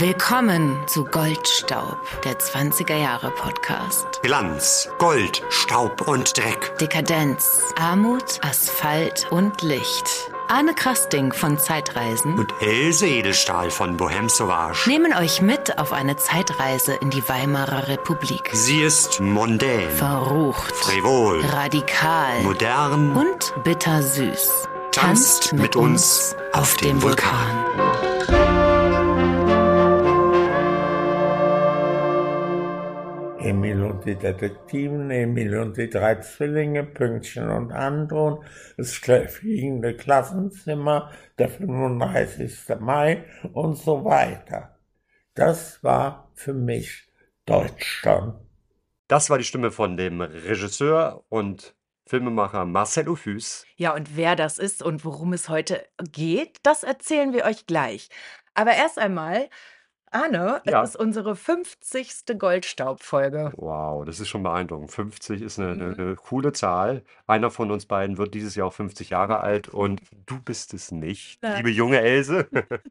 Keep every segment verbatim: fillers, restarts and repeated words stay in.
Willkommen zu Goldstaub, der zwanziger Jahre Podcast. Glanz, Gold, Staub und Dreck. Dekadenz, Armut, Asphalt und Licht. Arne Krasting von Zeitreisen und Else Edelstahl von Bohème Sauvage nehmen euch mit auf eine Zeitreise in die Weimarer Republik. Sie ist mondän, verrucht, frivol, radikal, modern und bittersüß. Tanzt mit, mit uns auf dem Vulkan. Vulkan. Emil und die Detektiven, Emil und die drei Zwillinge, Pünktchen und Andron, das fliegende Klassenzimmer, der fünfunddreißigste Mai und so weiter. Das war für mich Deutschland. Das war die Stimme von dem Regisseur und Filmemacher Marcel Ophues. Ja, und wer das ist und worum es heute geht, das erzählen wir euch gleich. Aber erst einmal, Arne, Ja. es ist unsere fünfzigste Goldstaub-Folge. Wow, das ist schon beeindruckend. fünfzig ist eine, eine, eine coole Zahl. Einer von uns beiden wird dieses Jahr auch fünfzig Jahre alt und du bist es nicht, Nein. liebe junge Else.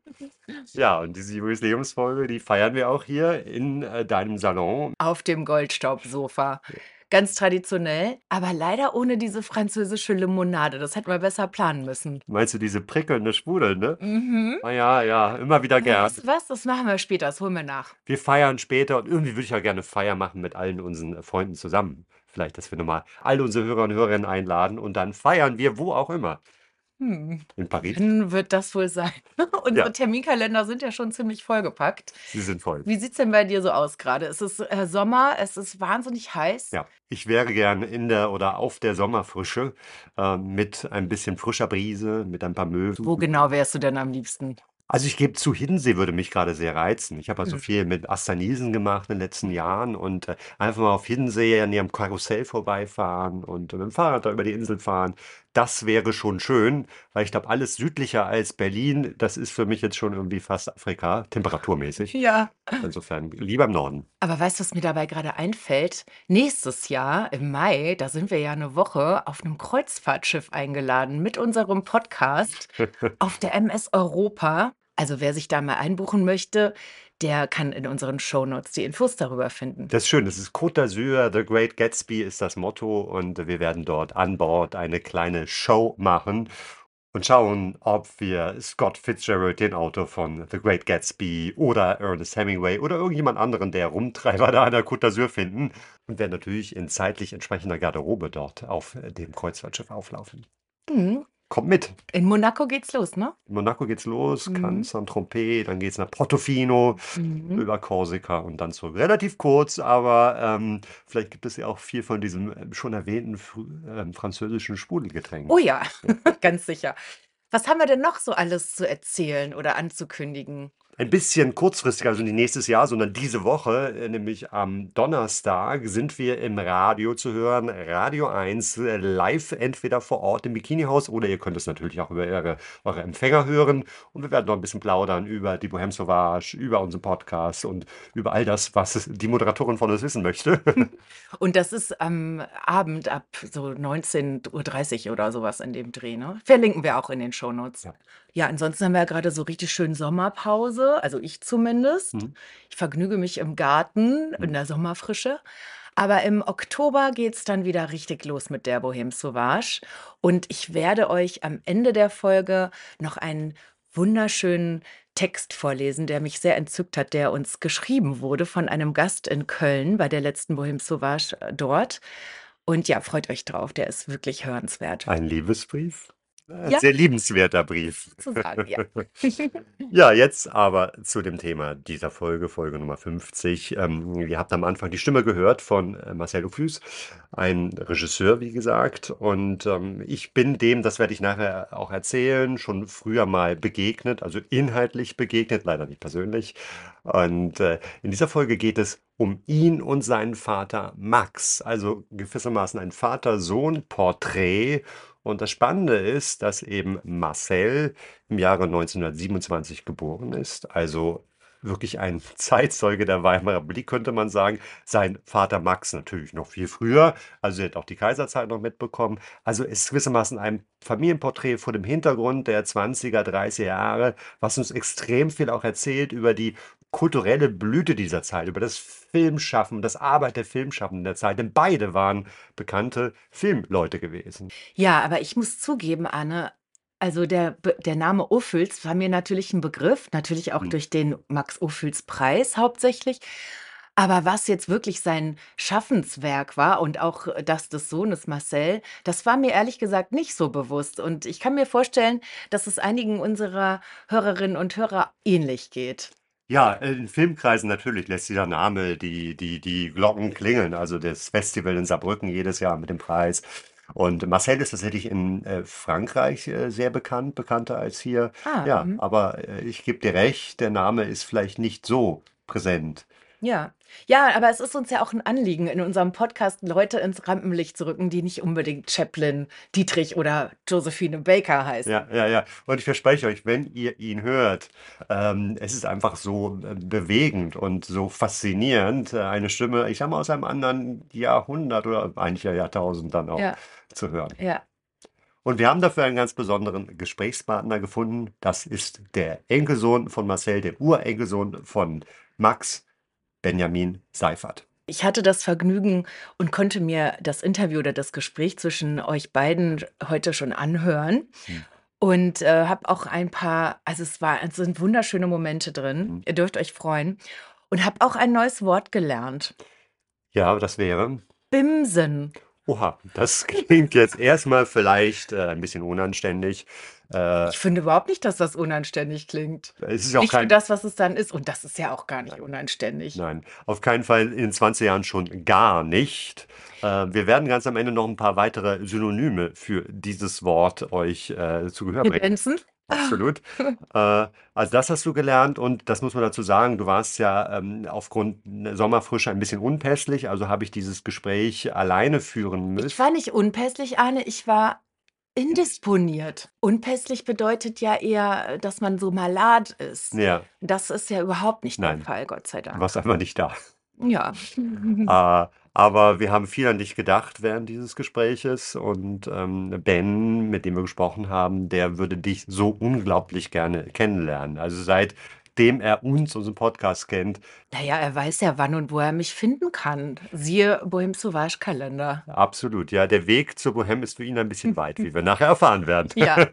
Ja, und diese Jubiläumsfolge, die feiern wir auch hier in äh, deinem Salon. Auf dem Goldstaubsofa. Ganz traditionell, aber leider ohne diese französische Limonade. Das hätten wir besser planen müssen. Meinst du diese prickelnde Schwule, ne? Mhm. Ah ja, ja, immer wieder gern. Weißt du was? Das machen wir später, das holen wir nach. Wir feiern später und irgendwie würde ich ja gerne Feier machen mit allen unseren Freunden zusammen. Vielleicht, dass wir nochmal alle unsere Hörer und Hörerinnen einladen und dann feiern wir wo auch immer. Hm. In Paris. Dann wird das wohl sein. Unsere Ja. Terminkalender sind ja schon ziemlich vollgepackt. Sie sind voll. Wie sieht's denn bei dir so aus gerade? Es ist äh, Sommer, es ist wahnsinnig heiß. Ja, ich wäre gern in der oder auf der Sommerfrische äh, mit ein bisschen frischer Brise, mit ein paar Möwen. Wo genau wärst du denn am liebsten? Also ich gebe zu, Hiddensee würde mich gerade sehr reizen. Ich habe also Mhm. viel mit Asternisen gemacht in den letzten Jahren und äh, einfach mal auf Hiddensee an ihrem Karussell vorbeifahren und mit dem Fahrrad da über die Insel fahren. Das wäre schon schön, weil ich glaube, alles südlicher als Berlin, das ist für mich jetzt schon irgendwie fast Afrika, temperaturmäßig. Ja. Insofern lieber im Norden. Aber weißt du, was mir dabei gerade einfällt? Nächstes Jahr im Mai, da sind wir ja eine Woche auf einem Kreuzfahrtschiff eingeladen mit unserem Podcast auf der M S Europa. Also wer sich da mal einbuchen möchte, der kann in unseren Shownotes die Infos darüber finden. Das ist schön, das ist Côte d'Azur, The Great Gatsby ist das Motto und wir werden dort an Bord eine kleine Show machen und schauen, ob wir Scott Fitzgerald, den Autor von The Great Gatsby oder Ernest Hemingway oder irgendjemand anderen, der Rumtreiber da an der Côte d'Azur finden und werden natürlich in zeitlich entsprechender Garderobe dort auf dem Kreuzfahrtschiff auflaufen. Mhm. Kommt mit. In Monaco geht's los, ne? In Monaco geht's los, Mhm. Cannes, Saint-Tropez, dann geht's nach Portofino, Mhm. über Korsika und dann zurück. Relativ kurz, aber ähm, vielleicht gibt es ja auch viel von diesem ähm, schon erwähnten frü- ähm, französischen Sprudelgetränk. Oh ja, ganz sicher. Was haben wir denn noch so alles zu erzählen oder anzukündigen? Ein bisschen kurzfristiger, also nicht nächstes Jahr, sondern diese Woche, äh, nämlich am Donnerstag, sind wir im Radio zu hören. Radio eins, äh, live entweder vor Ort im Bikinihaus oder ihr könnt es natürlich auch über eure, eure Empfänger hören. Und wir werden noch ein bisschen plaudern über die Bohème Sauvage, über unseren Podcast und über all das, was es- die Moderatorin von uns wissen möchte. Und das ist am Abend ab so neunzehn Uhr dreißig oder sowas in dem Dreh, ne? Verlinken wir auch in den Shownotes. Ja. Ja, ansonsten haben wir ja gerade so richtig schön Sommerpause, also ich zumindest. Mhm. Ich vergnüge mich im Garten in der Sommerfrische. Aber im Oktober geht's dann wieder richtig los mit der Bohème Sauvage. Und ich werde euch am Ende der Folge noch einen wunderschönen Text vorlesen, der mich sehr entzückt hat, der uns geschrieben wurde von einem Gast in Köln bei der letzten Bohème Sauvage äh, dort. Und ja, freut euch drauf, der ist wirklich hörenswert. Ein Liebesbrief? Ein Ja. sehr liebenswerter Brief. Sozusagen, ja. Ja, jetzt aber zu dem Thema dieser Folge, Folge Nummer fünfzig. Ähm, ihr habt am Anfang die Stimme gehört von äh, Marcel Ophues, ein Regisseur, wie gesagt. Und ähm, ich bin dem, das werde ich nachher auch erzählen, schon früher mal begegnet, also inhaltlich begegnet, leider nicht persönlich. Und äh, in dieser Folge geht es um ihn und seinen Vater Max, also gewissermaßen ein Vater-Sohn-Porträt. Und das Spannende ist, dass eben Marcel im Jahre neunzehnhundertsiebenundzwanzig geboren ist, also wirklich ein Zeitzeuge der Weimarer Republik, könnte man sagen. Sein Vater Max natürlich noch viel früher, also er hat auch die Kaiserzeit noch mitbekommen. Also es ist gewissermaßen ein Familienporträt vor dem Hintergrund der zwanziger, dreißiger Jahre, was uns extrem viel auch erzählt über die kulturelle Blüte dieser Zeit, über das Filmschaffen, das Arbeit der Filmschaffenden der Zeit, denn beide waren bekannte Filmleute gewesen. Ja, aber ich muss zugeben, Arne, also der, Be- der Name Ophüls war mir natürlich ein Begriff, natürlich auch Hm. durch den Max-Ophüls-Preis hauptsächlich. Aber was jetzt wirklich sein Schaffenswerk war und auch äh, das des Sohnes Marcel, das war mir ehrlich gesagt nicht so bewusst. Und ich kann mir vorstellen, dass es einigen unserer Hörerinnen und Hörer ähnlich geht. Ja, in Filmkreisen natürlich lässt dieser Name die, die, die Glocken klingeln. Also das Festival in Saarbrücken jedes Jahr mit dem Preis. Und Marcel ist tatsächlich in äh, Frankreich äh, sehr bekannt, bekannter als hier. Ah, Ja, mhm. aber äh, ich gebe dir recht, der Name ist vielleicht nicht so präsent. Ja. Ja, aber es ist uns ja auch ein Anliegen, in unserem Podcast Leute ins Rampenlicht zu rücken, die nicht unbedingt Chaplin, Dietrich oder Josephine Baker heißen. Ja, ja, ja. Und ich verspreche euch, wenn ihr ihn hört, ähm, es ist einfach so äh, bewegend und so faszinierend, äh, eine Stimme, ich sag mal, aus einem anderen Jahrhundert oder eigentlich ja Jahrtausend dann auch Ja, zu hören. ja. Und wir haben dafür einen ganz besonderen Gesprächspartner gefunden. Das ist der Enkelsohn von Marcel, der Urenkelsohn von Max, Benjamin Seiffert. Ich hatte das Vergnügen und konnte mir das Interview oder das Gespräch zwischen euch beiden heute schon anhören Hm. und äh, habe auch ein paar, also es war, es sind wunderschöne Momente drin. Hm. Ihr dürft euch freuen und habe auch ein neues Wort gelernt. Ja, das wäre. Bimsen. Oha, das klingt jetzt erstmal vielleicht äh, ein bisschen unanständig. Äh, Ich finde überhaupt nicht, dass das unanständig klingt. es ist ja auch Nicht für kein. das, was es dann ist. Und das ist ja auch gar nicht unanständig. Nein, auf keinen Fall in den zwanzig Jahren schon gar nicht. Äh, wir werden ganz am Ende noch ein paar weitere Synonyme für dieses Wort euch äh, zu Gehör bringen. Kredenzen? Absolut. Äh, also das hast du gelernt und das muss man dazu sagen, du warst ja ähm, aufgrund der Sommerfrische ein bisschen unpässlich, also habe ich dieses Gespräch alleine führen Ich müssen. war nicht unpässlich, Arne, ich war indisponiert. Unpässlich bedeutet ja eher, dass man so malat ist. Ja, Das ist ja überhaupt nicht der nein, Fall, Gott sei du Dank. warst einfach nicht da. Ja. Äh, aber wir haben viel an dich gedacht während dieses Gespräches und ähm, Ben, mit dem wir gesprochen haben, der würde dich so unglaublich gerne kennenlernen. Also seitdem er uns, unseren Podcast kennt, Naja, er weiß ja, wann und wo er mich finden kann. Siehe Bohem Sauvage Kalender. absolut, ja, der Weg zur Bohème ist für ihn ein bisschen weit, wie wir nachher erfahren werden. Ja.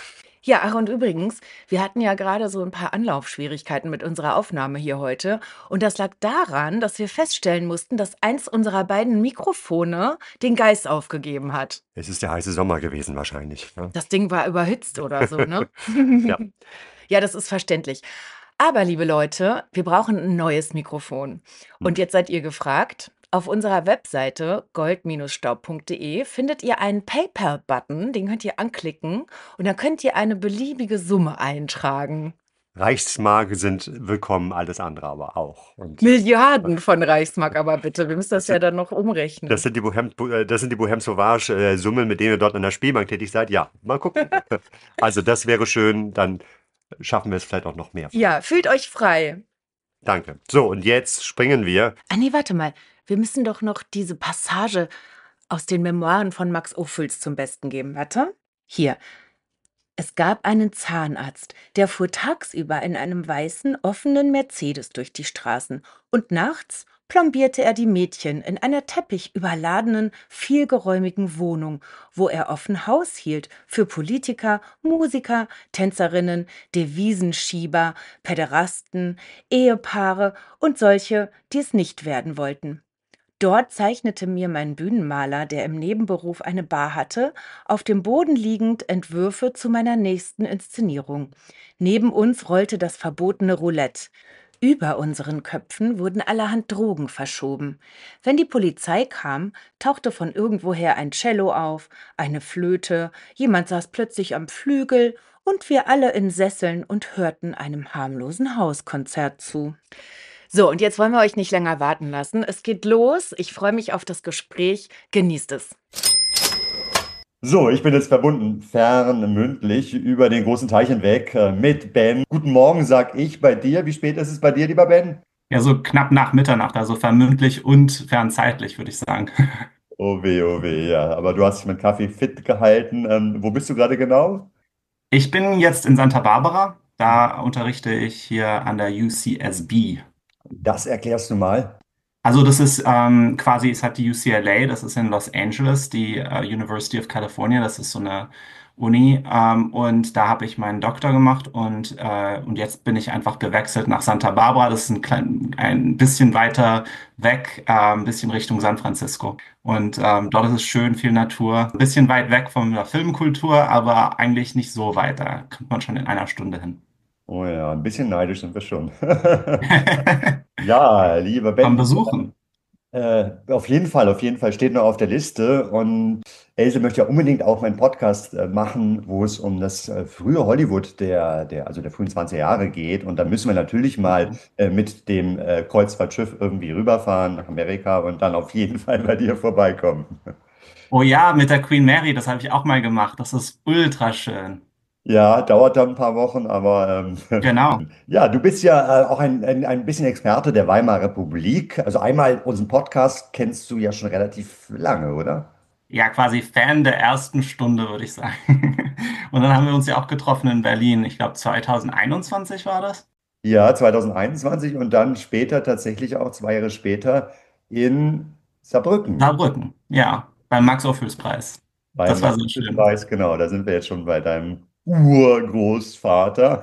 Ja, ach und übrigens, wir hatten ja gerade so ein paar Anlaufschwierigkeiten mit unserer Aufnahme hier heute. Und das lag daran, dass wir feststellen mussten, dass eins unserer beiden Mikrofone den Geist aufgegeben hat. Es ist der heiße Sommer gewesen wahrscheinlich. Ne? Das Ding war überhitzt oder so, ne? Ja. Ja, das ist verständlich. Aber, liebe Leute, wir brauchen ein neues Mikrofon. Und jetzt seid ihr gefragt. Auf unserer Webseite gold Staub punkt de findet ihr einen PayPal-Button, den könnt ihr anklicken und dann könnt ihr eine beliebige Summe eintragen. Reichsmark sind willkommen, alles andere aber auch. Und Milliarden von Reichsmark aber bitte, wir müssen das ja dann noch umrechnen. das sind die Bohème, äh, das sind die Bohème Sauvage äh, Summen, mit denen ihr dort an der Spielbank tätig seid. Ja, mal gucken. Also das wäre schön, dann schaffen wir es vielleicht auch noch mehr. Ja, fühlt euch frei. Danke. So, und jetzt springen wir. Ah nee, warte mal, wir müssen doch noch diese Passage aus den Memoiren von Max Ophüls zum Besten geben. Warte. Hier. Es gab einen Zahnarzt, der fuhr tagsüber in einem weißen, offenen Mercedes durch die Straßen und nachts plombierte er die Mädchen in einer teppichüberladenen, vielgeräumigen Wohnung, wo er offen Haus hielt für Politiker, Musiker, Tänzerinnen, Devisenschieber, Päderasten, Ehepaare und solche, die es nicht werden wollten. Dort zeichnete mir mein Bühnenmaler, der im Nebenberuf eine Bar hatte, auf dem Boden liegend Entwürfe zu meiner nächsten Inszenierung. Neben uns rollte das verbotene Roulette. Über unseren Köpfen wurden allerhand Drogen verschoben. Wenn die Polizei kam, tauchte von irgendwoher ein Cello auf, eine Flöte, jemand saß plötzlich am Flügel und wir alle in Sesseln und hörten einem harmlosen Hauskonzert zu. So, und jetzt wollen wir euch nicht länger warten lassen. Es geht los. Ich freue mich auf das Gespräch. Genießt es. So, ich bin jetzt verbunden, fern mündlich, über den großen Teich hinweg äh, mit Ben. Guten Morgen, sag ich bei dir. Wie spät ist es bei dir, lieber Ben? Ja, so knapp nach Mitternacht, also vermündlich und fernzeitlich, würde ich sagen. Oh weh, oh weh, ja. Aber du hast dich mit Kaffee fit gehalten. Ähm, wo bist du gerade genau? Ich bin jetzt in Santa Barbara Da unterrichte ich hier an der U C S B. Das erklärst du mal. Also das ist ähm, quasi, es hat die U C L A, das ist in Los Angeles, die äh, University of California, das ist so eine Uni. Ähm, und da habe ich meinen Doktor gemacht und, äh, und jetzt bin ich einfach gewechselt nach Santa Barbara. Das ist ein, klein, ein bisschen weiter weg, äh, ein bisschen Richtung San Francisco. Und ähm, dort ist es schön, viel Natur. Ein bisschen weit weg von der Filmkultur, aber eigentlich nicht so weit. Da kommt man schon in einer Stunde hin. Oh ja, ein bisschen neidisch sind wir schon. Ja, lieber Am Ben, Besuchen. äh, auf jeden Fall, auf jeden Fall steht noch auf der Liste. Und Else möchte ja unbedingt auch meinen Podcast äh, machen, wo es um das äh, frühe Hollywood der, der, also der frühen zwanziger Jahre geht. Und da müssen wir natürlich mal äh, mit dem äh, Kreuzfahrtschiff irgendwie rüberfahren nach Amerika und dann auf jeden Fall bei dir vorbeikommen. Oh ja, mit der Queen Mary, das habe ich auch mal gemacht. Das ist ultra schön. Ja, dauert dann ein paar Wochen, aber ähm, Genau. ja, du bist ja äh, auch ein, ein, ein bisschen Experte der Weimarer Republik. Also einmal unseren Podcast kennst du ja schon relativ lange, oder? Ja, quasi Fan der ersten Stunde, würde ich sagen. Und dann haben wir uns ja auch getroffen in Berlin. Ich glaube, zwanzig einundzwanzig war das. Ja, zwanzig einundzwanzig und dann später tatsächlich auch zwei Jahre später in Saarbrücken Saarbrücken, ja, beim Max-Ophüls-Preis. beim Das war sehr schön. Nobelpreis. Genau, da sind wir jetzt schon bei deinem Urgroßvater.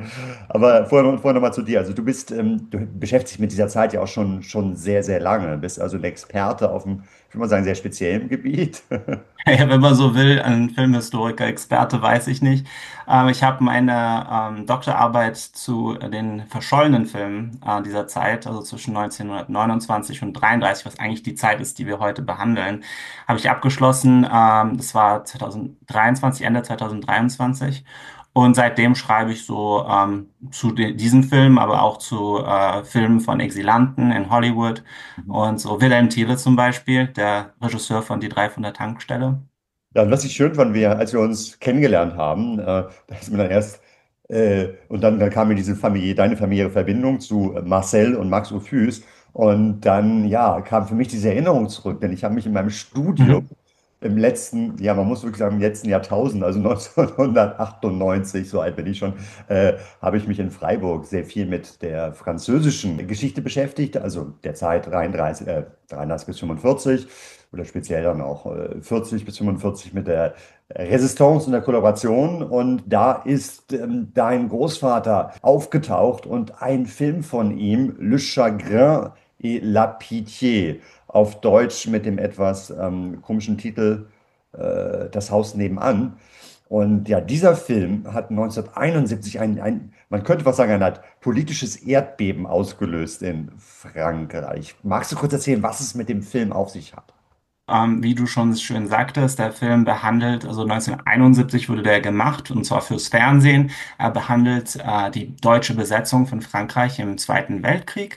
Aber vorher, vorher nochmal zu dir. Also du bist, ähm, du beschäftigst dich mit dieser Zeit ja auch schon, schon sehr, sehr lange. Bist also ein Experte auf einem, ich würde mal sagen, sehr speziellen Gebiet. Ja, wenn man so will, ein Filmhistoriker, Experte, weiß ich nicht. Ähm, ich habe meine ähm, Doktorarbeit zu den verschollenen Filmen äh, dieser Zeit, also zwischen neunzehnhundertneunundzwanzig und dreiunddreißig, was eigentlich die Zeit ist, die wir heute behandeln, habe ich abgeschlossen. Ähm, das war zwanzig dreiundzwanzig, Ende zwanzig dreiundzwanzig. Und seitdem schreibe ich so ähm, zu de- diesen Filmen, aber auch zu äh, Filmen von Exilanten in Hollywood. Und so Wilhelm Thiele zum Beispiel, der Regisseur von Die drei von der Tankstelle. Ja, und was ich schön fand, wir, als wir uns kennengelernt haben, äh, da ist mir dann erst, äh, und dann, dann kam mir diese Familie, deine familiäre Verbindung zu Marcel und Max Ophüls. Und dann, ja, kam für mich diese Erinnerung zurück, denn ich habe mich in meinem Studium Mhm. im letzten, ja, man muss wirklich sagen, im letzten Jahrtausend, also neunzehnhundertachtundneunzig, so alt bin ich schon, äh, habe ich mich in Freiburg sehr viel mit der französischen Geschichte beschäftigt, also der Zeit dreiunddreißig, äh, dreiunddreißig bis fünfundvierzig oder speziell dann auch äh, vierzig bis fünfundvierzig mit der Resistance und der Kollaboration. Und da ist ähm, dein Großvater aufgetaucht und ein Film von ihm, Le Chagrin et la Pitié, auf Deutsch mit dem etwas ähm, komischen Titel äh, Das Haus nebenan. Und ja, dieser Film hat neunzehnhunderteinundsiebzig ein, ein, man könnte was sagen, eine Art politisches Erdbeben ausgelöst in Frankreich. Magst du kurz erzählen, was es mit dem Film auf sich hat? Ähm, wie du schon schön sagtest, der Film behandelt, also neunzehnhunderteinundsiebzig wurde der gemacht, und zwar fürs Fernsehen. Er behandelt äh, die deutsche Besetzung von Frankreich im Zweiten Weltkrieg.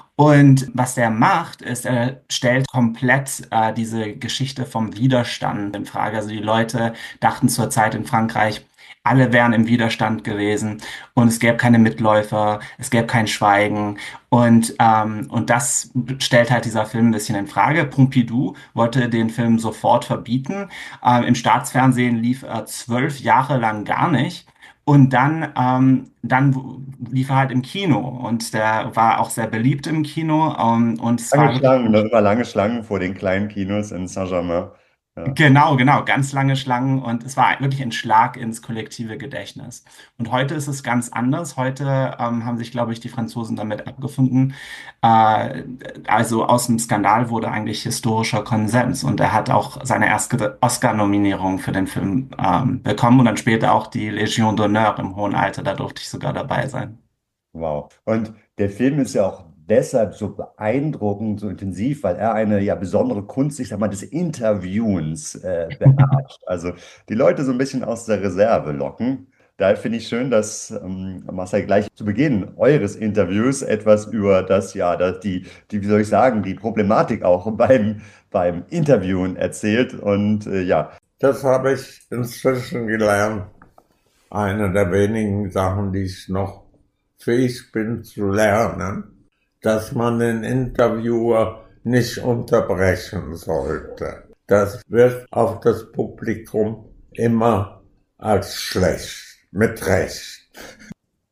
Und was er macht, ist, er stellt komplett äh, diese Geschichte vom Widerstand in Frage. Also die Leute dachten zur Zeit in Frankreich, alle wären im Widerstand gewesen und es gäbe keine Mitläufer, es gäbe kein Schweigen. Und, ähm, und das stellt halt dieser Film ein bisschen in Frage. Pompidou wollte den Film sofort verbieten. Ähm, im Staatsfernsehen lief er zwölf Jahre lang gar nicht. Und dann, ähm, dann lief er halt im Kino und der war auch sehr beliebt im Kino. Ähm, und es Lange war wirklich Schlangen, ne? Immer lange Schlangen vor den kleinen Kinos in Saint-Germain. Ja. Genau, genau, ganz lange Schlangen, und es war wirklich ein Schlag ins kollektive Gedächtnis. Und heute ist es ganz anders. Heute ähm, haben sich, glaube ich, die Franzosen damit abgefunden. Äh, also aus dem Skandal wurde eigentlich historischer Konsens, und er hat auch seine erste Oscar-Nominierung für den Film ähm, bekommen und dann später auch die Légion d'honneur im hohen Alter. Da durfte ich sogar dabei sein. Wow. Und der Film ist ja auch deshalb so beeindruckend, so intensiv, weil er eine ja besondere Kunst, ich sag mal, des Interviewens äh, beherrscht. Also die Leute so ein bisschen aus der Reserve locken. Daher finde ich schön, dass ähm, Marcel gleich zu Beginn eures Interviews etwas über das, ja, das, die, die, wie soll ich sagen, die Problematik auch beim, beim Interviewen erzählt. Und äh, ja, Das habe ich inzwischen gelernt. Eine der wenigen Sachen, die ich noch fähig bin zu lernen, dass man den Interviewer nicht unterbrechen sollte. Das wird auf das Publikum immer als schlecht, mit Recht.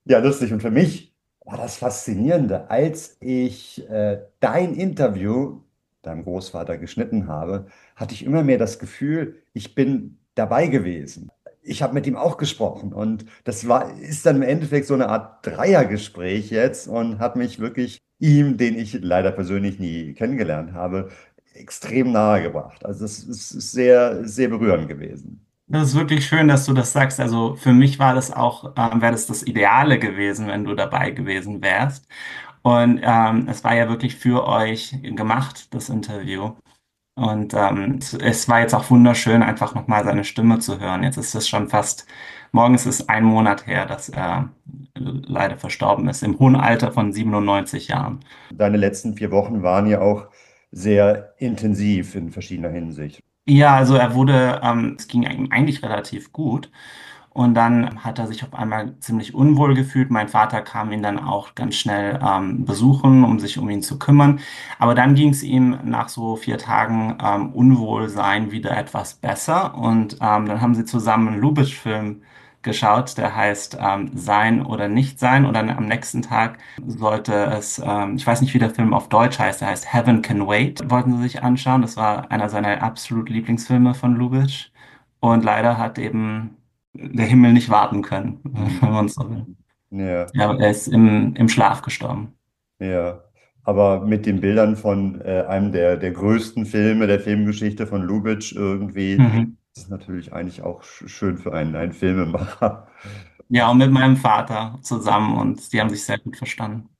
Ja, lustig. Und für mich war das Faszinierende, als ich äh, dein Interview deinem Großvater geschnitten habe, hatte ich immer mehr das Gefühl, ich bin dabei gewesen. Ich habe mit ihm auch gesprochen und das war, ist dann im Endeffekt so eine Art Dreiergespräch jetzt und hat mich wirklich ihm, den ich leider persönlich nie kennengelernt habe, extrem nahe gebracht. Also es ist sehr, sehr berührend gewesen. Das ist wirklich schön, dass du das sagst. Also für mich war das auch, ähm, wäre das das Ideale gewesen, wenn du dabei gewesen wärst. Und ähm, es war ja wirklich für euch gemacht, das Interview. Und ähm, es, es war jetzt auch wunderschön, einfach nochmal seine Stimme zu hören. Jetzt ist es schon fast, morgen ist es ein Monat her, dass er leider verstorben ist, im hohen Alter von siebenundneunzig Jahren. Deine letzten vier Wochen waren ja auch sehr intensiv in verschiedener Hinsicht. Ja, also er wurde, ähm, es ging ihm eigentlich relativ gut. Und dann hat er sich auf einmal ziemlich unwohl gefühlt. Mein Vater kam ihn dann auch ganz schnell ähm, besuchen, um sich um ihn zu kümmern. Aber dann ging es ihm nach so vier Tagen ähm, Unwohlsein wieder etwas besser. Und ähm, dann haben sie zusammen einen Lubitsch-Film geschaut, der heißt ähm, Sein oder Nicht Sein. Und dann am nächsten Tag sollte es, ähm, ich weiß nicht, wie der Film auf Deutsch heißt, der heißt Heaven Can Wait, wollten sie sich anschauen. Das war einer seiner absolut Lieblingsfilme von Lubitsch. Und leider hat eben der Himmel nicht warten können, wenn man so will. Ja, Ja, er ist im, im Schlaf gestorben. ja. Aber mit den Bildern von äh, einem der, der größten Filme der Filmgeschichte von Lubitsch irgendwie, Mhm. das ist natürlich eigentlich auch sch- schön für einen, einen Filmemacher. Ja, und mit meinem Vater zusammen und die haben sich sehr gut verstanden.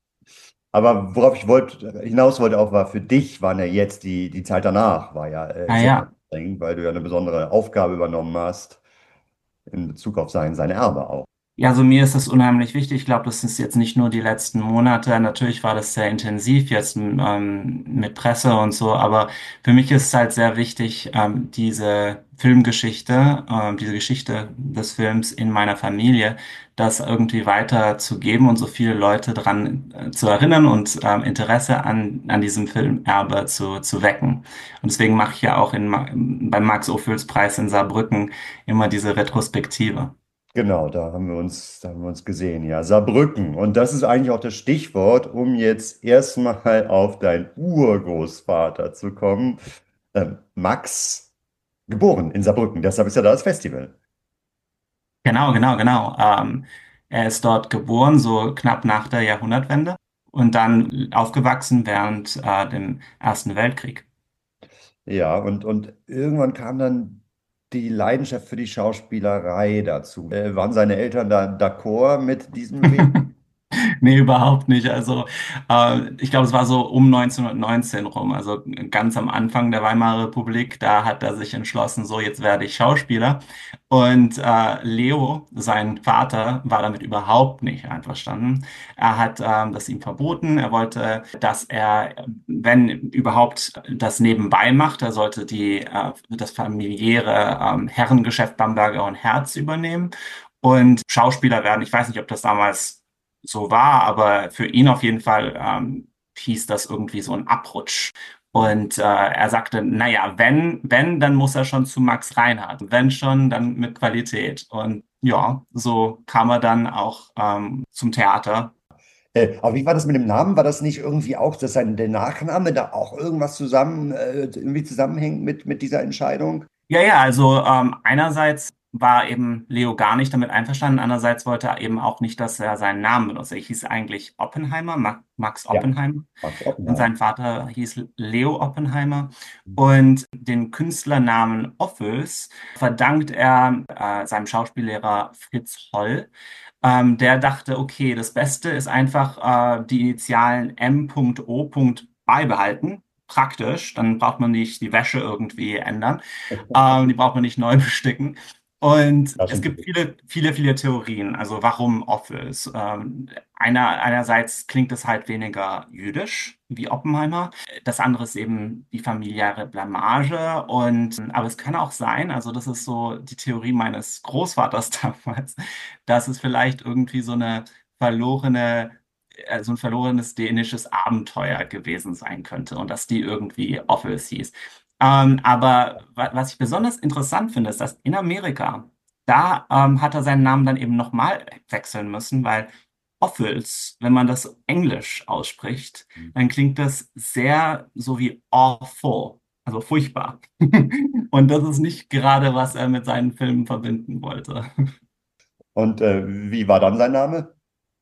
Aber worauf ich wollt, hinaus wollte auch, war für dich, waren ja jetzt die, die Zeit danach, war ja äh, Ah sehr ja, anstrengend, weil du ja eine besondere Aufgabe übernommen hast in Bezug auf sein, sein Erbe auch. ja, also mir ist das unheimlich wichtig. Ich glaube, das ist jetzt nicht nur die letzten Monate. Natürlich war das sehr intensiv jetzt ähm, mit Presse und so, aber für mich ist es halt sehr wichtig, ähm, diese Filmgeschichte, ähm, diese Geschichte des Films in meiner Familie, das irgendwie weiterzugeben und so viele Leute dran äh, zu erinnern und ähm, Interesse an, an diesem Filmerbe zu, zu wecken. Und deswegen mache ich ja auch in, Ma- beim Max-Ophüls-Preis in Saarbrücken immer diese Retrospektive. Genau, da haben wir uns, da haben wir uns gesehen, ja. Saarbrücken. Und das ist eigentlich auch das Stichwort, um jetzt erstmal auf deinen Urgroßvater zu kommen. Ähm, Max, geboren in Saarbrücken, deshalb ist ja da das Festival. Genau, genau, genau. Ähm, er ist dort geboren, so knapp nach der Jahrhundertwende und dann aufgewachsen während äh, dem Ersten Weltkrieg. Ja, und, und irgendwann kam dann die Leidenschaft für die Schauspielerei dazu. Äh, waren seine Eltern da d'accord mit diesem Weg? Nee, überhaupt nicht. Also äh, ich glaube, es war so um neunzehnhundertneunzehn rum, also ganz am Anfang der Weimarer Republik. Da hat er sich entschlossen, so jetzt werde ich Schauspieler. Und äh, Leo, sein Vater, war damit überhaupt nicht einverstanden. Er hat ähm, das ihm verboten. Er wollte, dass er, wenn überhaupt, das nebenbei macht. Er sollte die, äh, das familiäre ähm, Herrengeschäft Bamberger und Herz übernehmen und Schauspieler werden. Ich weiß nicht, ob das damals so war, aber für ihn auf jeden Fall ähm, hieß das irgendwie so ein Abrutsch. Und äh, er sagte, naja, wenn, wenn, dann muss er schon zu Max Reinhardt. Wenn schon, dann mit Qualität. Und ja, so kam er dann auch ähm, zum Theater. Äh, aber wie war das mit dem Namen? War das nicht irgendwie auch, dass sein, der Nachname da auch irgendwas zusammen, äh, irgendwie zusammenhängt mit, mit dieser Entscheidung? Ja, ja, also ähm, einerseits war eben Leo gar nicht damit einverstanden, andererseits wollte er eben auch nicht, dass er seinen Namen benutzt. Er hieß eigentlich Oppenheimer, Ma Max Ja, Oppenheimer. Max Und Oppenheim. sein Vater hieß Leo Oppenheimer. Und den Künstlernamen Ophüls verdankt er äh, seinem Schauspiellehrer Fritz Holl. Ähm, der dachte, okay, das Beste ist einfach äh, die Initialen M O beibehalten. Praktisch, dann braucht man nicht die Wäsche irgendwie ändern. Ähm, die braucht man nicht neu besticken. Und es gibt Taschentuch. viele, viele, viele Theorien. Also warum Office? Ähm, einer, einerseits klingt es halt weniger jüdisch wie Oppenheimer. Das andere ist eben die familiäre Blamage. Und, aber es kann auch sein, also das ist so die Theorie meines Großvaters damals, dass es vielleicht irgendwie so eine verlorene äh, so ein verlorenes dänisches Abenteuer gewesen sein könnte und dass die irgendwie Office hieß. Ähm, aber wa was ich besonders interessant finde, ist, dass in Amerika, da ähm, hat er seinen Namen dann eben nochmal wechseln müssen, weil Offals, wenn man das Englisch ausspricht, dann klingt das sehr so wie awful, also furchtbar. Und das ist nicht gerade, was er mit seinen Filmen verbinden wollte. Und äh, wie war dann sein Name?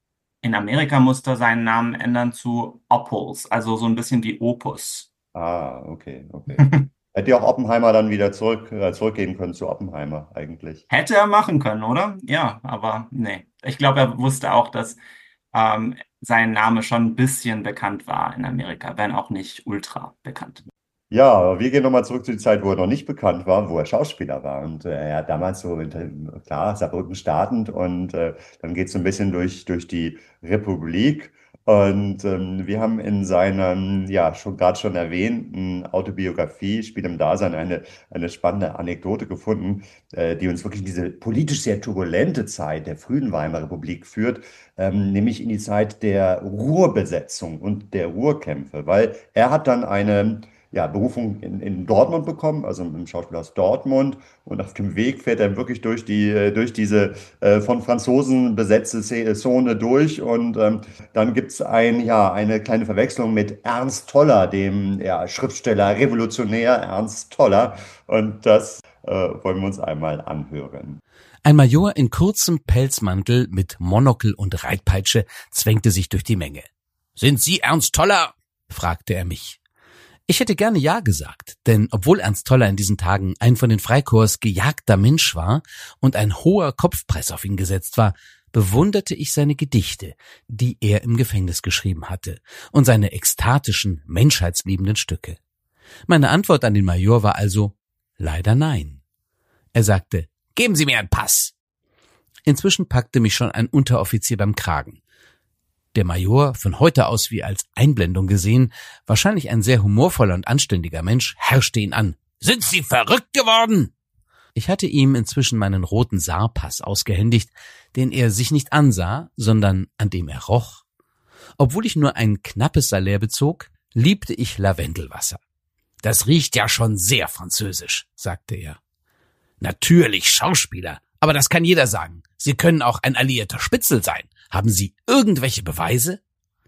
In Amerika musste er seinen Namen ändern zu Oppals, also so ein bisschen wie Opus. Ah, okay, okay. Hätte ja auch Oppenheimer dann wieder zurück, äh, zurückgehen können zu Oppenheimer eigentlich. Hätte er machen können, oder? Ja, aber nee. Ich glaube, er wusste auch, dass ähm, sein Name schon ein bisschen bekannt war in Amerika, wenn auch nicht ultra bekannt. Ja, aber wir gehen nochmal zurück zu der Zeit, wo er noch nicht bekannt war, wo er Schauspieler war. Und äh, er hat damals so, in- klar, Saarbrücken startend und äh, dann geht es so ein bisschen durch, durch die Republik. Und ähm, wir haben in seiner, ja, schon gerade schon erwähnten Autobiografie, Spiel im Dasein, eine, eine spannende Anekdote gefunden, äh, die uns wirklich in diese politisch sehr turbulente Zeit der frühen Weimarer Republik führt, ähm, nämlich in die Zeit der Ruhrbesetzung und der Ruhrkämpfe, weil er hat dann eine ja, Berufung in, in Dortmund bekommen, also im Schauspielhaus Dortmund. Und auf dem Weg fährt er wirklich durch die, äh, durch diese äh, von Franzosen besetzte Se- Zone durch. Und ähm, dann gibt es ein, ja, eine kleine Verwechslung mit Ernst Toller, dem ja, Schriftsteller, Revolutionär Ernst Toller. Und das äh, wollen wir uns einmal anhören. Ein Major in kurzem Pelzmantel mit Monokel und Reitpeitsche zwängte sich durch die Menge. »Sind Sie Ernst Toller?« fragte er mich. Ich hätte gerne ja gesagt, denn obwohl Ernst Toller in diesen Tagen ein von den Freikorps gejagter Mensch war und ein hoher Kopfpreis auf ihn gesetzt war, bewunderte ich seine Gedichte, die er im Gefängnis geschrieben hatte, und seine ekstatischen, menschheitsliebenden Stücke. Meine Antwort an den Major war also leider nein. Er sagte, »Geben Sie mir einen Pass!« Inzwischen packte mich schon ein Unteroffizier beim Kragen. Der Major, von heute aus wie als Einblendung gesehen, wahrscheinlich ein sehr humorvoller und anständiger Mensch, herrschte ihn an. »Sind Sie verrückt geworden?« Ich hatte ihm inzwischen meinen roten Saarpass ausgehändigt, den er sich nicht ansah, sondern an dem er roch. Obwohl ich nur ein knappes Salär bezog, liebte ich Lavendelwasser. »Das riecht ja schon sehr französisch«, sagte er. »Natürlich Schauspieler, aber das kann jeder sagen. Sie können auch ein alliierter Spitzel sein. Haben Sie irgendwelche Beweise?«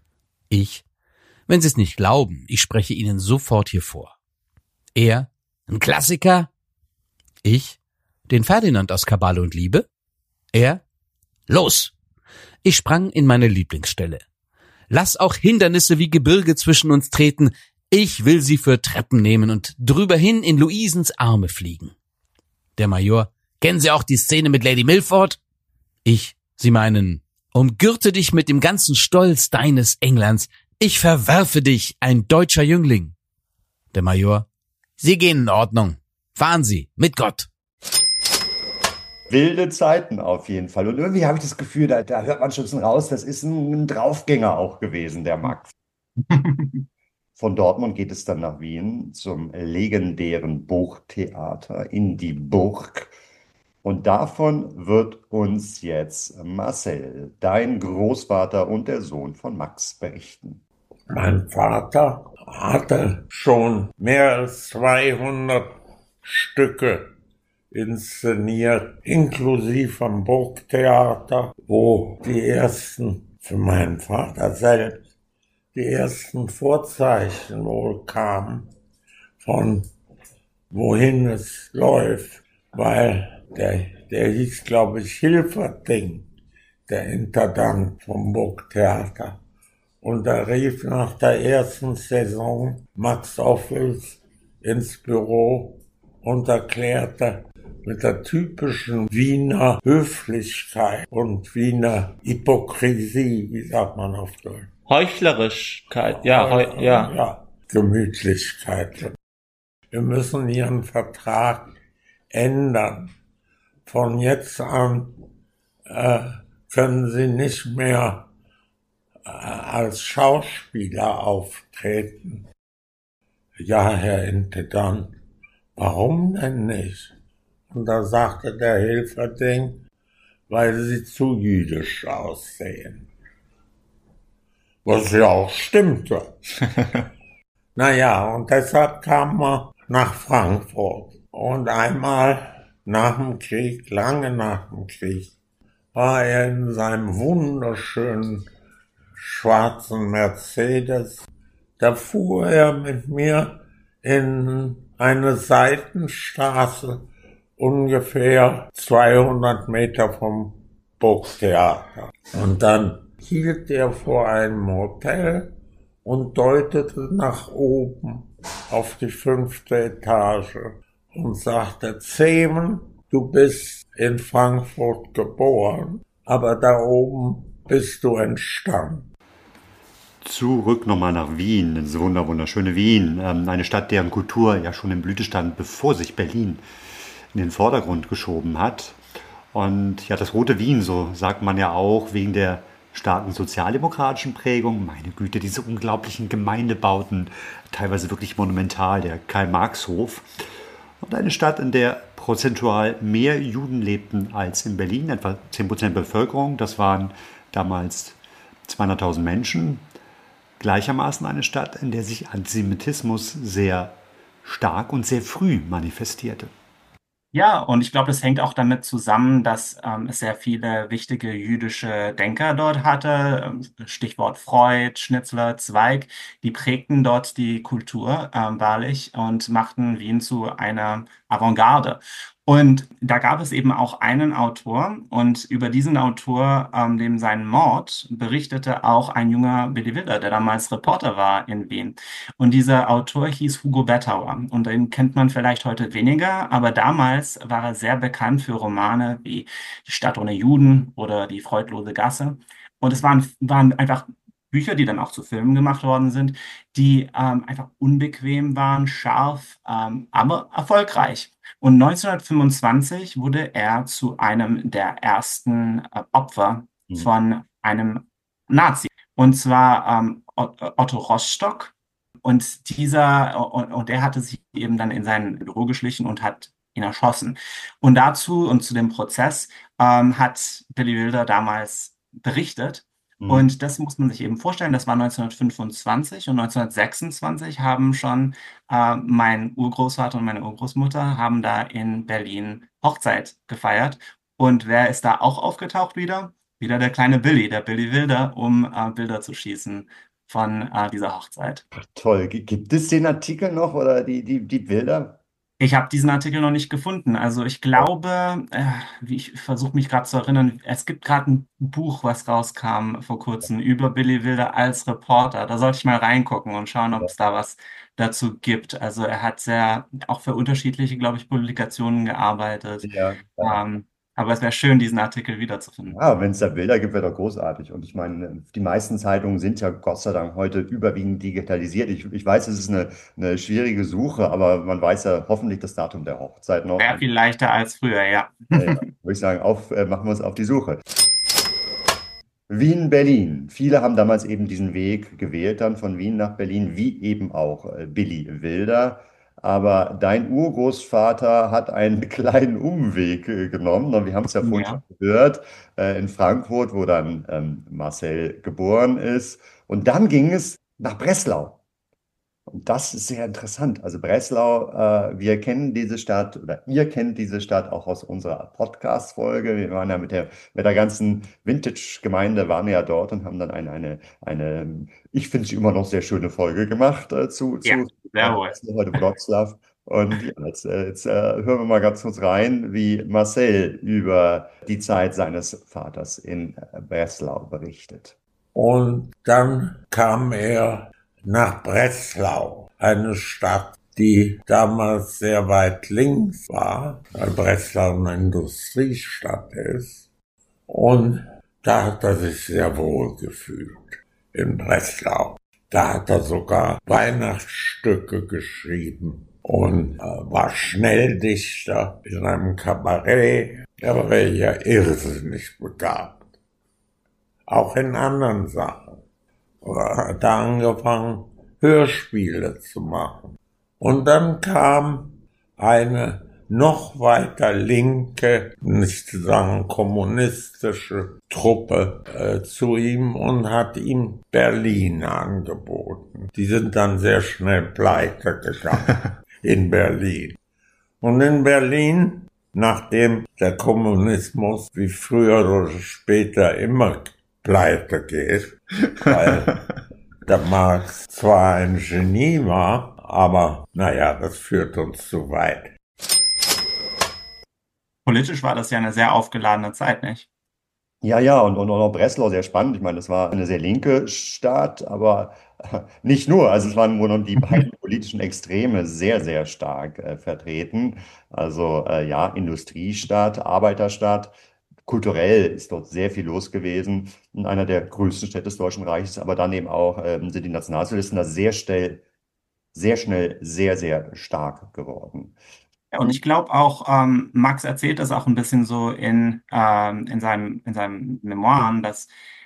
Ich, wenn Sie es nicht glauben, ich spreche Ihnen sofort hier vor. Er, ein Klassiker? Ich, den Ferdinand aus Kabale und Liebe? Er, los! Ich sprang in meine Lieblingsstelle. Lass auch Hindernisse wie Gebirge zwischen uns treten. Ich will sie für Treppen nehmen und drüber hin in Luisens Arme fliegen. Der Major, kennen Sie auch die Szene mit Lady Milford? Ich, Sie meinen, umgürte dich mit dem ganzen Stolz deines Englands. Ich verwerfe dich, ein deutscher Jüngling. Der Major, Sie gehen in Ordnung. Fahren Sie, mit Gott. Wilde Zeiten auf jeden Fall. Und irgendwie habe ich das Gefühl, da, da hört man schon raus, das ist ein, ein Draufgänger auch gewesen, der Max. Von Dortmund geht es dann nach Wien zum legendären Burgtheater in die Burg. Und davon wird uns jetzt Marcel, dein Großvater und der Sohn von Max, berichten. Mein Vater hatte schon mehr als zweihundert Stücke inszeniert, inklusive am Burgtheater, wo die ersten, für meinen Vater selbst, die ersten Vorzeichen wohl kamen von wohin es läuft, weil der, der hieß, glaube ich, Hilferding, der Intendant vom Burgtheater. Und er rief nach der ersten Saison Max Ophüls ins Büro und erklärte mit der typischen Wiener Höflichkeit und Wiener Hypokrisie, wie sagt man auf Deutsch? Heuchlerischkeit, ja, heu, ja. Ja, Gemütlichkeit. Wir müssen Ihren Vertrag ändern. Von jetzt an äh, können Sie nicht mehr äh, als Schauspieler auftreten. Ja, Herr Intendant, warum denn nicht? Und da sagte der Hilferding, weil Sie zu jüdisch aussehen. Was ja auch stimmte. Naja, und deshalb kam man nach Frankfurt. Und einmal nach dem Krieg, lange nach dem Krieg, war er in seinem wunderschönen schwarzen Mercedes. Da fuhr er mit mir in eine Seitenstraße, ungefähr zweihundert Meter vom Burgtheater. Und dann hielt er vor einem Hotel und deutete nach oben auf die fünfte Etage und sagte: Zehmen, du bist in Frankfurt geboren, aber da oben bist du entstanden. Zurück nochmal nach Wien, das wunder wunderschöne Wien, ähm, eine Stadt, deren Kultur ja schon im Blüte stand, bevor sich Berlin in den Vordergrund geschoben hat. Und ja, das rote Wien, so sagt man ja auch, wegen der starken sozialdemokratischen Prägung. Meine Güte, diese unglaublichen Gemeindebauten, teilweise wirklich monumental, der Karl-Marx-Hof. Und eine Stadt, in der prozentual mehr Juden lebten als in Berlin, etwa zehn Prozent Bevölkerung. Das waren damals zweihunderttausend Menschen. Gleichermaßen eine Stadt, in der sich Antisemitismus sehr stark und sehr früh manifestierte. Ja, und ich glaube, das hängt auch damit zusammen, dass ähm, es sehr viele wichtige jüdische Denker dort hatte. Ähm, Stichwort Freud, Schnitzler, Zweig. Die prägten dort die Kultur ähm, wahrlich und machten Wien zu einer Avantgarde. Und da gab es eben auch einen Autor, und über diesen Autor, ähm, dem seinen Mord, berichtete auch ein junger Billy Wilder, der damals Reporter war in Wien. Und dieser Autor hieß Hugo Berthauer, und den kennt man vielleicht heute weniger, aber damals war er sehr bekannt für Romane wie Die Stadt ohne Juden oder Die freudlose Gasse. Und es waren, waren einfach Bücher, die dann auch zu Filmen gemacht worden sind, die ähm, einfach unbequem waren, scharf, ähm, aber erfolgreich. Und neunzehnhundertfünfundzwanzig wurde er zu einem der ersten äh, Opfer Mhm. von einem Nazi. Und zwar ähm, Ot- Otto Rostock. Und dieser, und, und der hatte sich eben dann in sein Büro geschlichen und hat ihn erschossen. Und dazu und zu dem Prozess ähm, hat Billy Wilder damals berichtet. Mhm. Und das muss man sich eben vorstellen, das war neunzehnhundertfünfundzwanzig, und neunzehnhundertsechsundzwanzig haben schon äh, mein Urgroßvater und meine Urgroßmutter haben da in Berlin Hochzeit gefeiert. Und wer ist da auch aufgetaucht wieder? Wieder der kleine Billy, der Billy Wilder, um äh, Bilder zu schießen von äh, dieser Hochzeit. Toll. G- Gibt es den Artikel noch oder die, die, die Bilder? Ich habe diesen Artikel noch nicht gefunden. Also ich glaube, äh, wie ich versuche mich gerade zu erinnern, es gibt gerade ein Buch, was rauskam vor kurzem über Billy Wilder als Reporter. Da sollte ich mal reingucken und schauen, ob es da was dazu gibt. Also er hat sehr auch für unterschiedliche, glaube ich, Publikationen gearbeitet. Ja, ja. Ähm, aber es wäre schön, diesen Artikel wiederzufinden. Ja, wenn es da Bilder gibt, wäre doch großartig. Und ich meine, die meisten Zeitungen sind ja Gott sei Dank heute überwiegend digitalisiert. Ich, ich weiß, es ist eine, eine schwierige Suche, aber man weiß ja hoffentlich das Datum der Hochzeit noch. Wäre viel leichter als früher, ja. Ja, ja. Würde ich sagen, auf, äh, machen wir uns auf die Suche. Wien, Berlin. Viele haben damals eben diesen Weg gewählt, dann von Wien nach Berlin, wie eben auch äh, Billy Wilder. Aber dein Urgroßvater hat einen kleinen Umweg äh, genommen. Und wir haben es ja vorhin Ja. schon gehört, äh, in Frankfurt, wo dann ähm, Marcel geboren ist. Und dann ging es nach Breslau. Und das ist sehr interessant. Also Breslau, äh, wir kennen diese Stadt oder ihr kennt diese Stadt auch aus unserer Podcast-Folge. Wir waren ja mit der, mit der ganzen Vintage-Gemeinde, waren wir ja dort und haben dann eine, eine, eine ich finde sie immer noch sehr schöne Folge gemacht äh, zu, Ja, zu sehr wohl. Breslau, heute Wrocław. Und ja, jetzt, äh, jetzt äh, hören wir mal ganz kurz rein, wie Marcel über die Zeit seines Vaters in äh, Breslau berichtet. Und dann kam er nach Breslau, eine Stadt, die damals sehr weit links war, weil Breslau eine Industriestadt ist. Und da hat er sich sehr wohl gefühlt in Breslau. Da hat er sogar Weihnachtsstücke geschrieben und äh, war Schnelldichter in einem Kabarett. Er war ja irrsinnig begabt. Auch in anderen Sachen. Er hat angefangen, Hörspiele zu machen. Und dann kam eine noch weiter linke, nicht zu sagen kommunistische Truppe äh, zu ihm und hat ihm Berlin angeboten. Die sind dann sehr schnell pleite gegangen in Berlin. Und in Berlin nachdem der Kommunismus wie früher oder später immer pleite geht, weil der Marx zwar ein Genie war, aber naja, das führt uns zu weit. Politisch war das ja eine sehr aufgeladene Zeit, nicht? Ja, ja, und, und auch Breslau sehr spannend. Ich meine, das war eine sehr linke Stadt, aber äh, nicht nur. Also es waren wohl noch die beiden politischen Extreme sehr, sehr stark äh, vertreten. Also äh, ja, Industriestadt, Arbeiterstadt. Kulturell ist dort sehr viel los gewesen. In einer der größten Städte des Deutschen Reiches, aber dann eben auch ähm, sind die Nationalsozialisten da sehr schnell, sehr schnell, sehr, sehr stark geworden. Ja, und ich glaube auch, ähm, Max erzählt das auch ein bisschen so in, ähm, in seinem, in seinen Memoiren, dass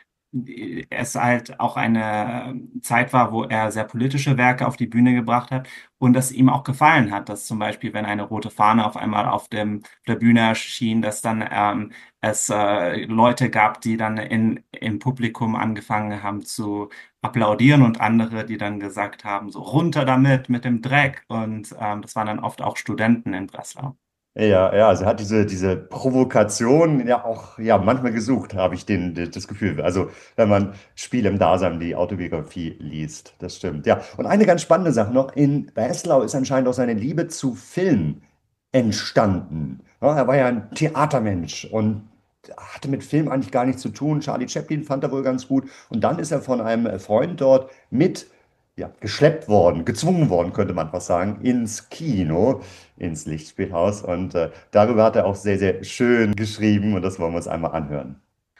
es halt auch eine Zeit war, wo er sehr politische Werke auf die Bühne gebracht hat und das ihm auch gefallen hat, dass zum Beispiel, wenn eine rote Fahne auf einmal auf dem, auf der Bühne erschien, dass dann ähm, es äh, Leute gab, die dann in, im Publikum angefangen haben zu applaudieren und andere, die dann gesagt haben, so runter damit, mit dem Dreck. Und ähm, das waren dann oft auch Studenten in Breslau. Ja, ja, also er hat diese, diese Provokation ja auch ja, manchmal gesucht, habe ich den, das Gefühl. Also wenn man Spiel im Dasein, die Autobiografie liest, das stimmt. Ja, und eine ganz spannende Sache noch, in Breslau ist anscheinend auch seine Liebe zu Film entstanden. Ja, er war ja ein Theatermensch und hatte mit Film eigentlich gar nichts zu tun. Charlie Chaplin fand er wohl ganz gut. Und dann ist er von einem Freund dort mit ja, geschleppt worden, gezwungen worden, könnte man fast sagen, ins Kino, ins Lichtspielhaus. Und äh, darüber hat er auch sehr, sehr schön geschrieben und das wollen wir uns einmal anhören.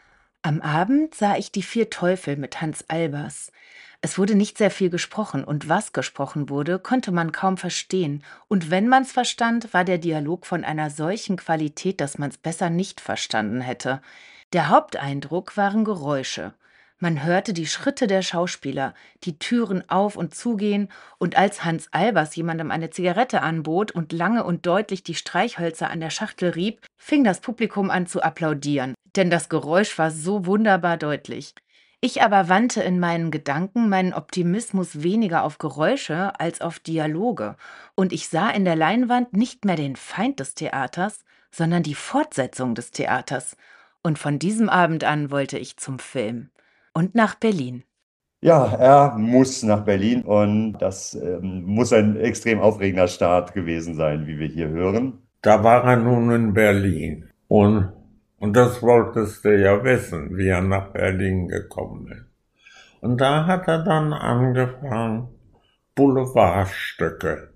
Am Abend sah ich die Vier Teufel mit Hans Albers. Es wurde nicht sehr viel gesprochen und was gesprochen wurde, konnte man kaum verstehen. Und wenn man's verstand, war der Dialog von einer solchen Qualität, dass man's besser nicht verstanden hätte. Der Haupteindruck waren Geräusche. Man hörte die Schritte der Schauspieler, die Türen auf und zugehen, und als Hans Albers jemandem eine Zigarette anbot und lange und deutlich die Streichhölzer an der Schachtel rieb, fing das Publikum an zu applaudieren, denn das Geräusch war so wunderbar deutlich. Ich aber wandte in meinen Gedanken meinen Optimismus weniger auf Geräusche als auf Dialoge, und ich sah in der Leinwand nicht mehr den Feind des Theaters, sondern die Fortsetzung des Theaters. Und von diesem Abend an wollte ich zum Film. Und nach Berlin. Ja, er muss nach Berlin und das ähm, muss ein extrem aufregender Start gewesen sein, wie wir hier hören. Da war er nun in Berlin und, und das wolltest du ja wissen, wie er nach Berlin gekommen ist. Und da hat er dann angefangen, Boulevardstücke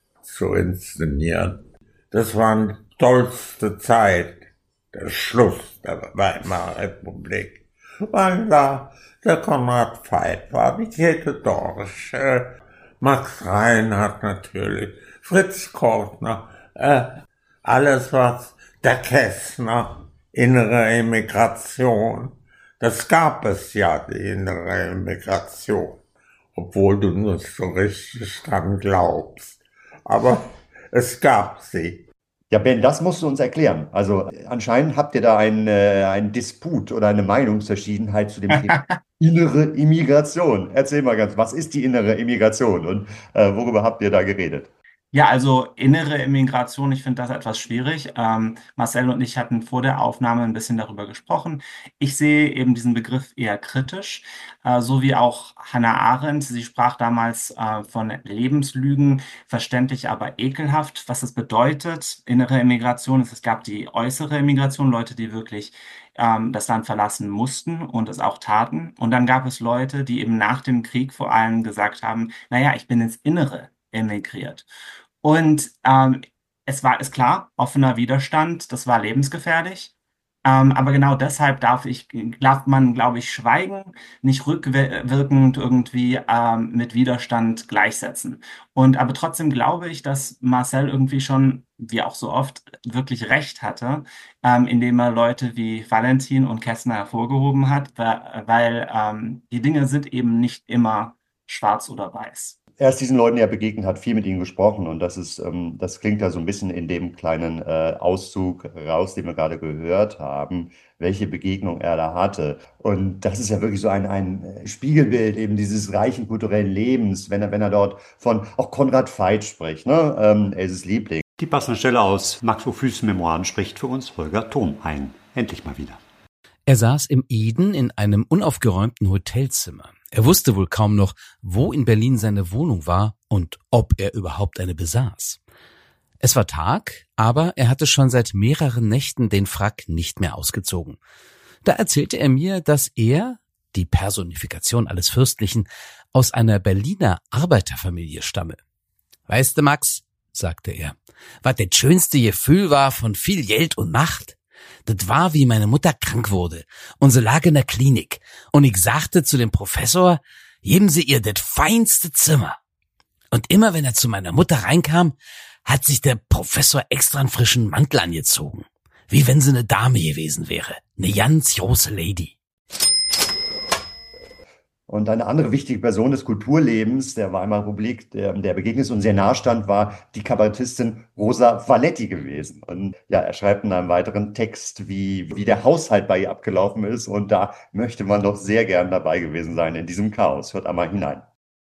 zu inszenieren. Das war die tollste Zeit, der Schluss der Weimarer Republik. Weil da der Konrad Veidt war, die Käthe Dorsch, äh, Max Reinhardt natürlich, Fritz Kortner, äh, alles was, der Kästner, innere Emigration. Das gab es ja, die innere Emigration, obwohl du nicht so richtig dran glaubst. Aber es gab sie. Ja, Ben, das musst du uns erklären. Also anscheinend habt ihr da einen, äh, einen Disput oder eine Meinungsverschiedenheit zu dem Thema innere Immigration. Erzähl mal ganz, was ist die innere Immigration und äh, worüber habt ihr da geredet? Ja, also innere Immigration, ich finde das etwas schwierig. Ähm, Marcel und ich hatten vor der Aufnahme ein bisschen darüber gesprochen. Ich sehe eben diesen Begriff eher kritisch, äh, so wie auch Hannah Arendt. Sie sprach damals äh, von Lebenslügen, verständlich, aber ekelhaft. Was es bedeutet, innere Immigration, ist, es gab die äußere Immigration, Leute, die wirklich ähm, das Land verlassen mussten und es auch taten. Und dann gab es Leute, die eben nach dem Krieg vor allem gesagt haben, naja, ich bin ins Innere emigriert. Und ähm, es war, ist klar, offener Widerstand, das war lebensgefährlich. Ähm, aber genau deshalb darf ich, darf man, glaube ich, Schweigen nicht rückwirkend irgendwie ähm, mit Widerstand gleichsetzen. Und aber trotzdem glaube ich, dass Marcel irgendwie schon, wie auch so oft, wirklich recht hatte, ähm, indem er Leute wie Valentin und Kästner hervorgehoben hat, weil, weil ähm, die Dinge sind eben nicht immer schwarz oder weiß. Er ist diesen Leuten ja begegnet, hat viel mit ihnen gesprochen und das ist, ähm, das klingt ja so ein bisschen in dem kleinen äh, Auszug raus, den wir gerade gehört haben, welche Begegnung er da hatte. Und das ist ja wirklich so ein, ein Spiegelbild eben dieses reichen kulturellen Lebens, wenn er, wenn er dort von auch Konrad Veidt spricht, ne? Ähm, er ist es Liebling. Die passende Stelle aus Max Ophüls Memoiren spricht für uns Holger Thom ein. Endlich mal wieder. Er saß im Eden in einem unaufgeräumten Hotelzimmer. Er wusste wohl kaum noch, wo in Berlin seine Wohnung war und ob er überhaupt eine besaß. Es war Tag, aber er hatte schon seit mehreren Nächten den Frack nicht mehr ausgezogen. Da erzählte er mir, dass er, die Personifikation alles Fürstlichen, aus einer Berliner Arbeiterfamilie stamme. »Weißt du, Max«, sagte er, »was das schönste Gefühl war von viel Geld und Macht? Das war, wie meine Mutter krank wurde und sie lag in der Klinik und ich sagte zu dem Professor, geben Sie ihr das feinste Zimmer. Und immer wenn er zu meiner Mutter reinkam, hat sich der Professor extra einen frischen Mantel angezogen. Wie wenn sie eine Dame gewesen wäre. Eine ganz große Lady.« Und eine andere wichtige Person des Kulturlebens der Weimarer Republik, der, der begegnet ist und sehr nahe stand, war die Kabarettistin Rosa Valetti gewesen. Und ja, er schreibt in einem weiteren Text, wie, wie der Haushalt bei ihr abgelaufen ist. Und da möchte man doch sehr gern dabei gewesen sein in diesem Chaos. Hört einmal hinein.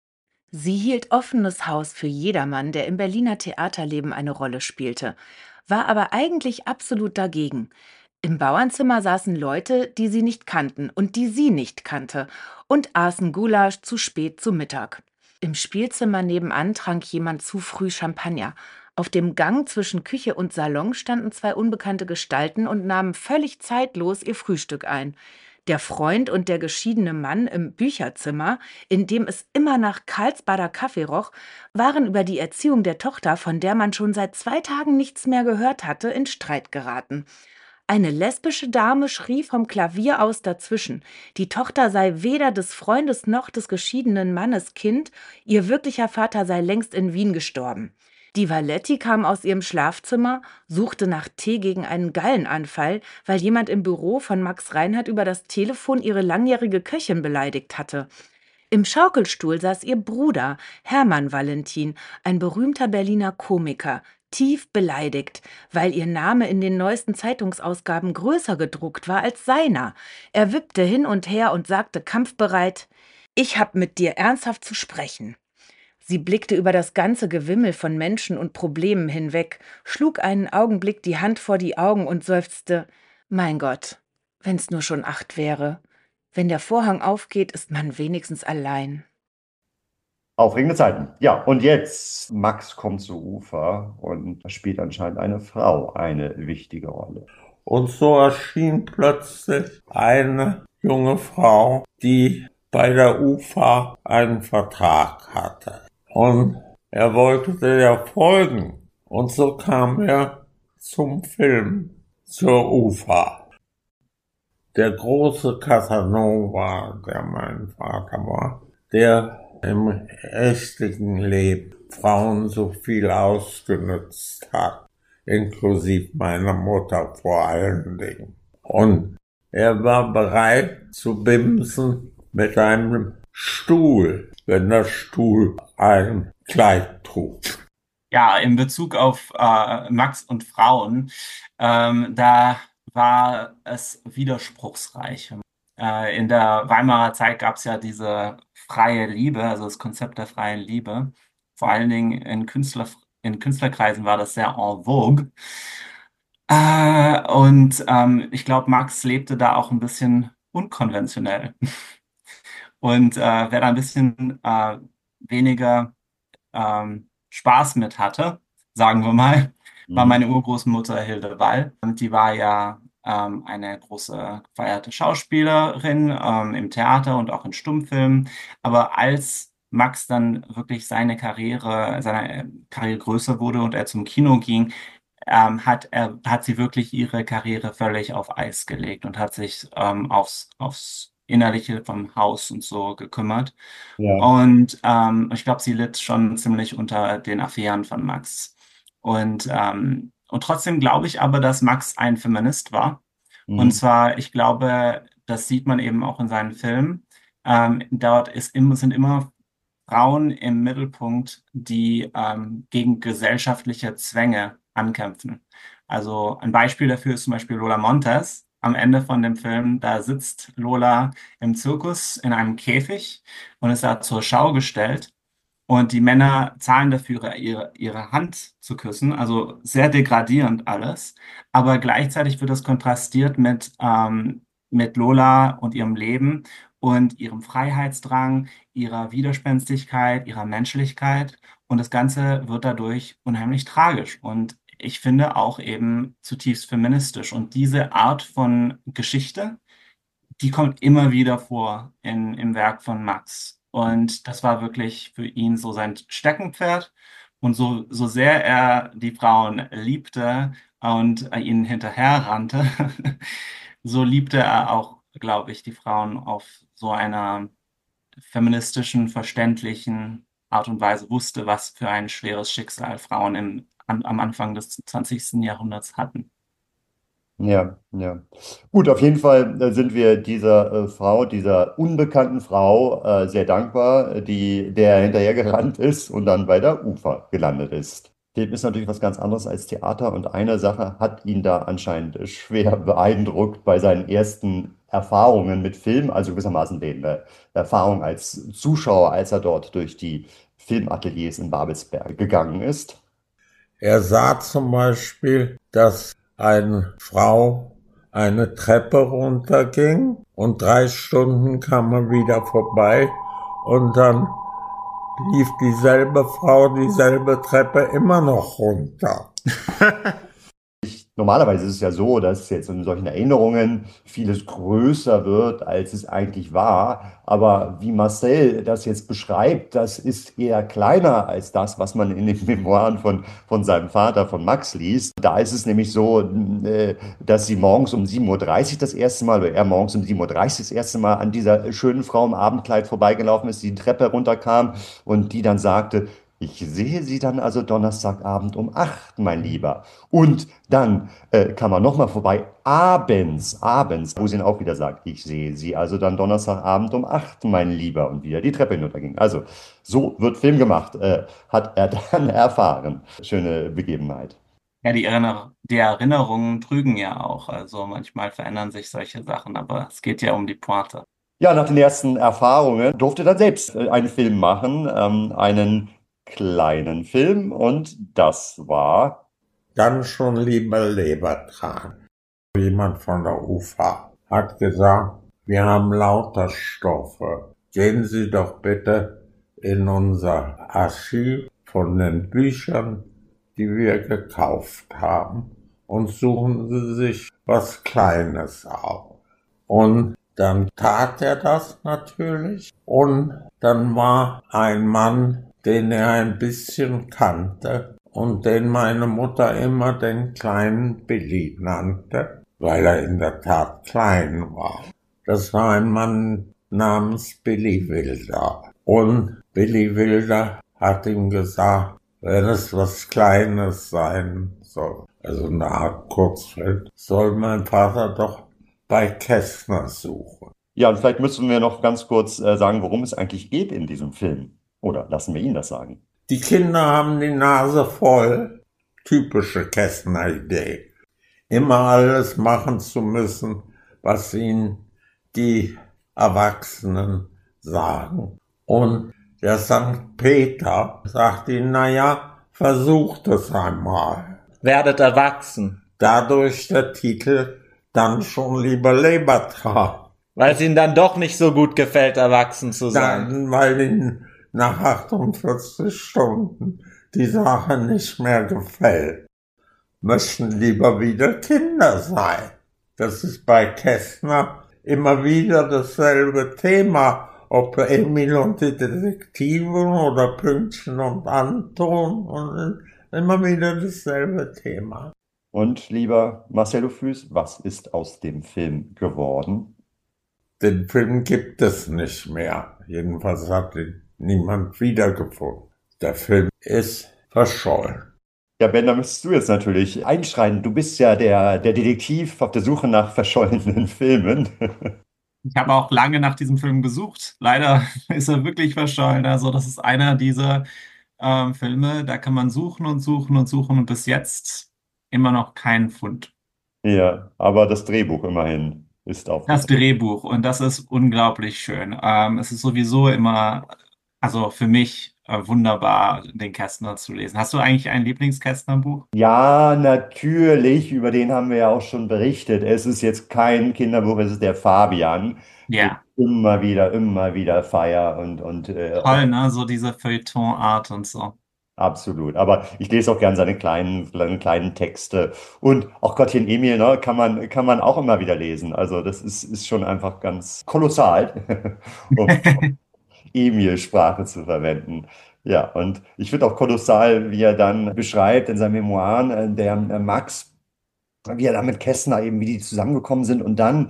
Sie hielt offenes Haus für jedermann, der im Berliner Theaterleben eine Rolle spielte, war aber eigentlich absolut dagegen. Im Bauernzimmer saßen Leute, die sie nicht kannten und die sie nicht kannte und aßen Gulasch zu spät zu Mittag. Im Spielzimmer nebenan trank jemand zu früh Champagner. Auf dem Gang zwischen Küche und Salon standen zwei unbekannte Gestalten und nahmen völlig zeitlos ihr Frühstück ein. Der Freund und der geschiedene Mann im Bücherzimmer, in dem es immer nach Karlsbader Kaffee roch, waren über die Erziehung der Tochter, von der man schon seit zwei Tagen nichts mehr gehört hatte, in Streit geraten. Eine lesbische Dame schrie vom Klavier aus dazwischen. Die Tochter sei weder des Freundes noch des geschiedenen Mannes Kind, ihr wirklicher Vater sei längst in Wien gestorben. Die Valetti kam aus ihrem Schlafzimmer, suchte nach Tee gegen einen Gallenanfall, weil jemand im Büro von Max Reinhardt über das Telefon ihre langjährige Köchin beleidigt hatte. Im Schaukelstuhl saß ihr Bruder, Hermann Valentin, ein berühmter Berliner Komiker, tief beleidigt, weil ihr Name in den neuesten Zeitungsausgaben größer gedruckt war als seiner. Er wippte hin und her und sagte kampfbereit, »Ich hab mit dir ernsthaft zu sprechen.« Sie blickte über das ganze Gewimmel von Menschen und Problemen hinweg, schlug einen Augenblick die Hand vor die Augen und seufzte, »Mein Gott, wenn's nur schon acht wäre. Wenn der Vorhang aufgeht, ist man wenigstens allein.« Aufregende Zeiten. Ja, und jetzt, Max kommt zu Ufer und da spielt anscheinend eine Frau eine wichtige Rolle. Und so erschien plötzlich eine junge Frau, die bei der U F A einen Vertrag hatte. Und er wollte der folgen. Und so kam er zum Film zur U F A. Der große Casanova, der mein Vater war, der im echten Leben Frauen so viel ausgenutzt hat, inklusive meiner Mutter vor allen Dingen. Und er war bereit zu bimsen mit einem Stuhl, wenn der Stuhl ein Kleid trug. Ja, in Bezug auf äh, Max und Frauen, ähm, da war es widerspruchsreich. Äh, in der Weimarer Zeit gab es ja diese freie Liebe, also das Konzept der freien Liebe. Vor allen Dingen in, Künstler, in Künstlerkreisen war das sehr en vogue. Äh, und ähm, ich glaube, Max lebte da auch ein bisschen unkonventionell. Und äh, wer da ein bisschen äh, weniger ähm, Spaß mit hatte, sagen wir mal, war meine Urgroßmutter Hilde Wall. Und die war ja ähm, eine große gefeierte Schauspielerin ähm, im Theater und auch in Stummfilmen. Aber als Max dann wirklich seine Karriere, seine Karriere größer wurde und er zum Kino ging, ähm, hat er, hat sie wirklich ihre Karriere völlig auf Eis gelegt und hat sich ähm, aufs, aufs Innerliche vom Haus und so gekümmert. Ja. Und ähm, ich glaube, sie litt schon ziemlich unter den Affären von Max. Und, ähm, und trotzdem glaube ich aber, dass Max ein Feminist war. Mhm. Und zwar, ich glaube, das sieht man eben auch in seinen Filmen. Ähm, dort ist immer, sind immer Frauen im Mittelpunkt, die ähm, gegen gesellschaftliche Zwänge ankämpfen. Also ein Beispiel dafür ist zum Beispiel Lola Montez. Am Ende von dem Film, da sitzt Lola im Zirkus in einem Käfig und ist da zur Schau gestellt. Und die Männer zahlen dafür, ihre, ihre Hand zu küssen, also sehr degradierend alles. Aber gleichzeitig wird das kontrastiert mit, ähm, mit Lola und ihrem Leben und ihrem Freiheitsdrang, ihrer Widerspenstigkeit, ihrer Menschlichkeit. Und das Ganze wird dadurch unheimlich tragisch und ich finde auch eben zutiefst feministisch. Und diese Art von Geschichte, die kommt immer wieder vor in, im Werk von Max. Und das war wirklich für ihn so sein Steckenpferd. Und so, so sehr er die Frauen liebte und äh, ihnen hinterherrannte, so liebte er auch, glaube ich, die Frauen auf so einer feministischen, verständlichen Art und Weise, wusste, was für ein schweres Schicksal Frauen im, an, am Anfang des zwanzigsten. Jahrhunderts hatten. Ja, ja. Gut, auf jeden Fall äh, sind wir dieser äh, Frau, dieser unbekannten Frau äh, sehr dankbar, die der hinterhergerannt ist und dann bei der Ufer gelandet ist. Film ist natürlich was ganz anderes als Theater und eine Sache hat ihn da anscheinend schwer beeindruckt bei seinen ersten Erfahrungen mit Film, also gewissermaßen den äh, Erfahrungen als Zuschauer, als er dort durch die Filmateliers in Babelsberg gegangen ist. Er sah zum Beispiel, dass eine Frau eine Treppe runterging und drei Stunden kam er wieder vorbei und dann lief dieselbe Frau dieselbe Treppe immer noch runter. Normalerweise ist es ja so, dass jetzt in solchen Erinnerungen vieles größer wird, als es eigentlich war. Aber wie Marcel das jetzt beschreibt, das ist eher kleiner als das, was man in den Memoiren von, von seinem Vater, von Max, liest. Da ist es nämlich so, äh, dass sie morgens um sieben Uhr dreißig das erste Mal, oder er morgens um sieben Uhr dreißig das erste Mal an dieser schönen Frau im Abendkleid vorbeigelaufen ist, die die Treppe runterkam und die dann sagte: Ich sehe Sie dann also Donnerstagabend um acht, mein Lieber. Und dann äh, kam er nochmal vorbei, abends, abends, wo sie ihn auch wieder sagt: Ich sehe Sie also dann Donnerstagabend um acht, mein Lieber. Und wieder die Treppe hinunterging. Also, so wird Film gemacht, äh, hat er dann erfahren. Schöne Begebenheit. Ja, die Erinner die Erinnerungen trügen ja auch. Also manchmal verändern sich solche Sachen, aber es geht ja um die Pointe. Ja, nach den ersten Erfahrungen durfte er dann selbst äh, einen Film machen, ähm, einen kleinen Film. Und das war Dann schon lieber Lebertran. Jemand von der U F A hat gesagt, wir haben lauter Stoffe. Gehen Sie doch bitte in unser Archiv von den Büchern, die wir gekauft haben, und suchen Sie sich was Kleines auf. Und dann tat er das natürlich. Und dann war ein Mann, den er ein bisschen kannte und den meine Mutter immer den kleinen Billy nannte, weil er in der Tat klein war. Das war ein Mann namens Billy Wilder. Und Billy Wilder hat ihm gesagt, wenn es was Kleines sein soll, also eine Art Kurzfilm, soll mein Vater doch bei Kästner suchen. Ja, und vielleicht müssen wir noch ganz kurz äh, sagen, worum es eigentlich geht in diesem Film. Oder lassen wir ihn das sagen? Die Kinder haben die Nase voll. Typische Kästner-Idee. Immer alles machen zu müssen, was ihnen die Erwachsenen sagen. Und der Sankt Peter sagt ihnen, na ja, versucht es einmal. Werdet erwachsen. Dadurch der Titel Dann schon lieber Lebertran. Weil es ihnen dann doch nicht so gut gefällt, erwachsen zu sein. Dann, weil ihnen nach achtundvierzig Stunden die Sache nicht mehr gefällt. Möchten lieber wieder Kinder sein. Das ist bei Kästner immer wieder dasselbe Thema. Ob Emil und die Detektive oder Pünktchen und Anton, und immer wieder dasselbe Thema. Und lieber Marcel Ophues, was ist aus dem Film geworden? Den Film gibt es nicht mehr. Jedenfalls hat ihn niemand wiedergefunden. Der Film ist verschollen. Ja, Ben, da müsstest du jetzt natürlich einschreiten. Du bist ja der, der Detektiv auf der Suche nach verschollenen Filmen. Ich habe auch lange nach diesem Film gesucht. Leider ist er wirklich verschollen. Also das ist einer dieser ähm, Filme, da kann man suchen und suchen und suchen und bis jetzt immer noch kein Fund. Ja, aber das Drehbuch immerhin ist auf. Das Drehbuch, und das ist unglaublich schön. Ähm, es ist sowieso immer, also für mich äh, wunderbar, den Kästner zu lesen. Hast du eigentlich ein Lieblings-Kästner-Buch? Ja, natürlich, über den haben wir ja auch schon berichtet. Es ist jetzt kein Kinderbuch, es ist der Fabian, den ich Ja, immer wieder, immer wieder feier und, und äh, toll, ne? So diese Feuilleton-Art und so. absolut. Aber ich lese auch gern seine kleinen, seine kleinen Texte. Und auch Gottchen Emil, ne, kann man, kann man auch immer wieder lesen. Also das ist, ist schon einfach ganz kolossal, um Emil-Sprache zu verwenden. Ja, und ich finde auch kolossal, wie er dann beschreibt in seinen Memoiren, äh, der äh, Max, wie er da mit Kästner eben, wie die zusammengekommen sind und dann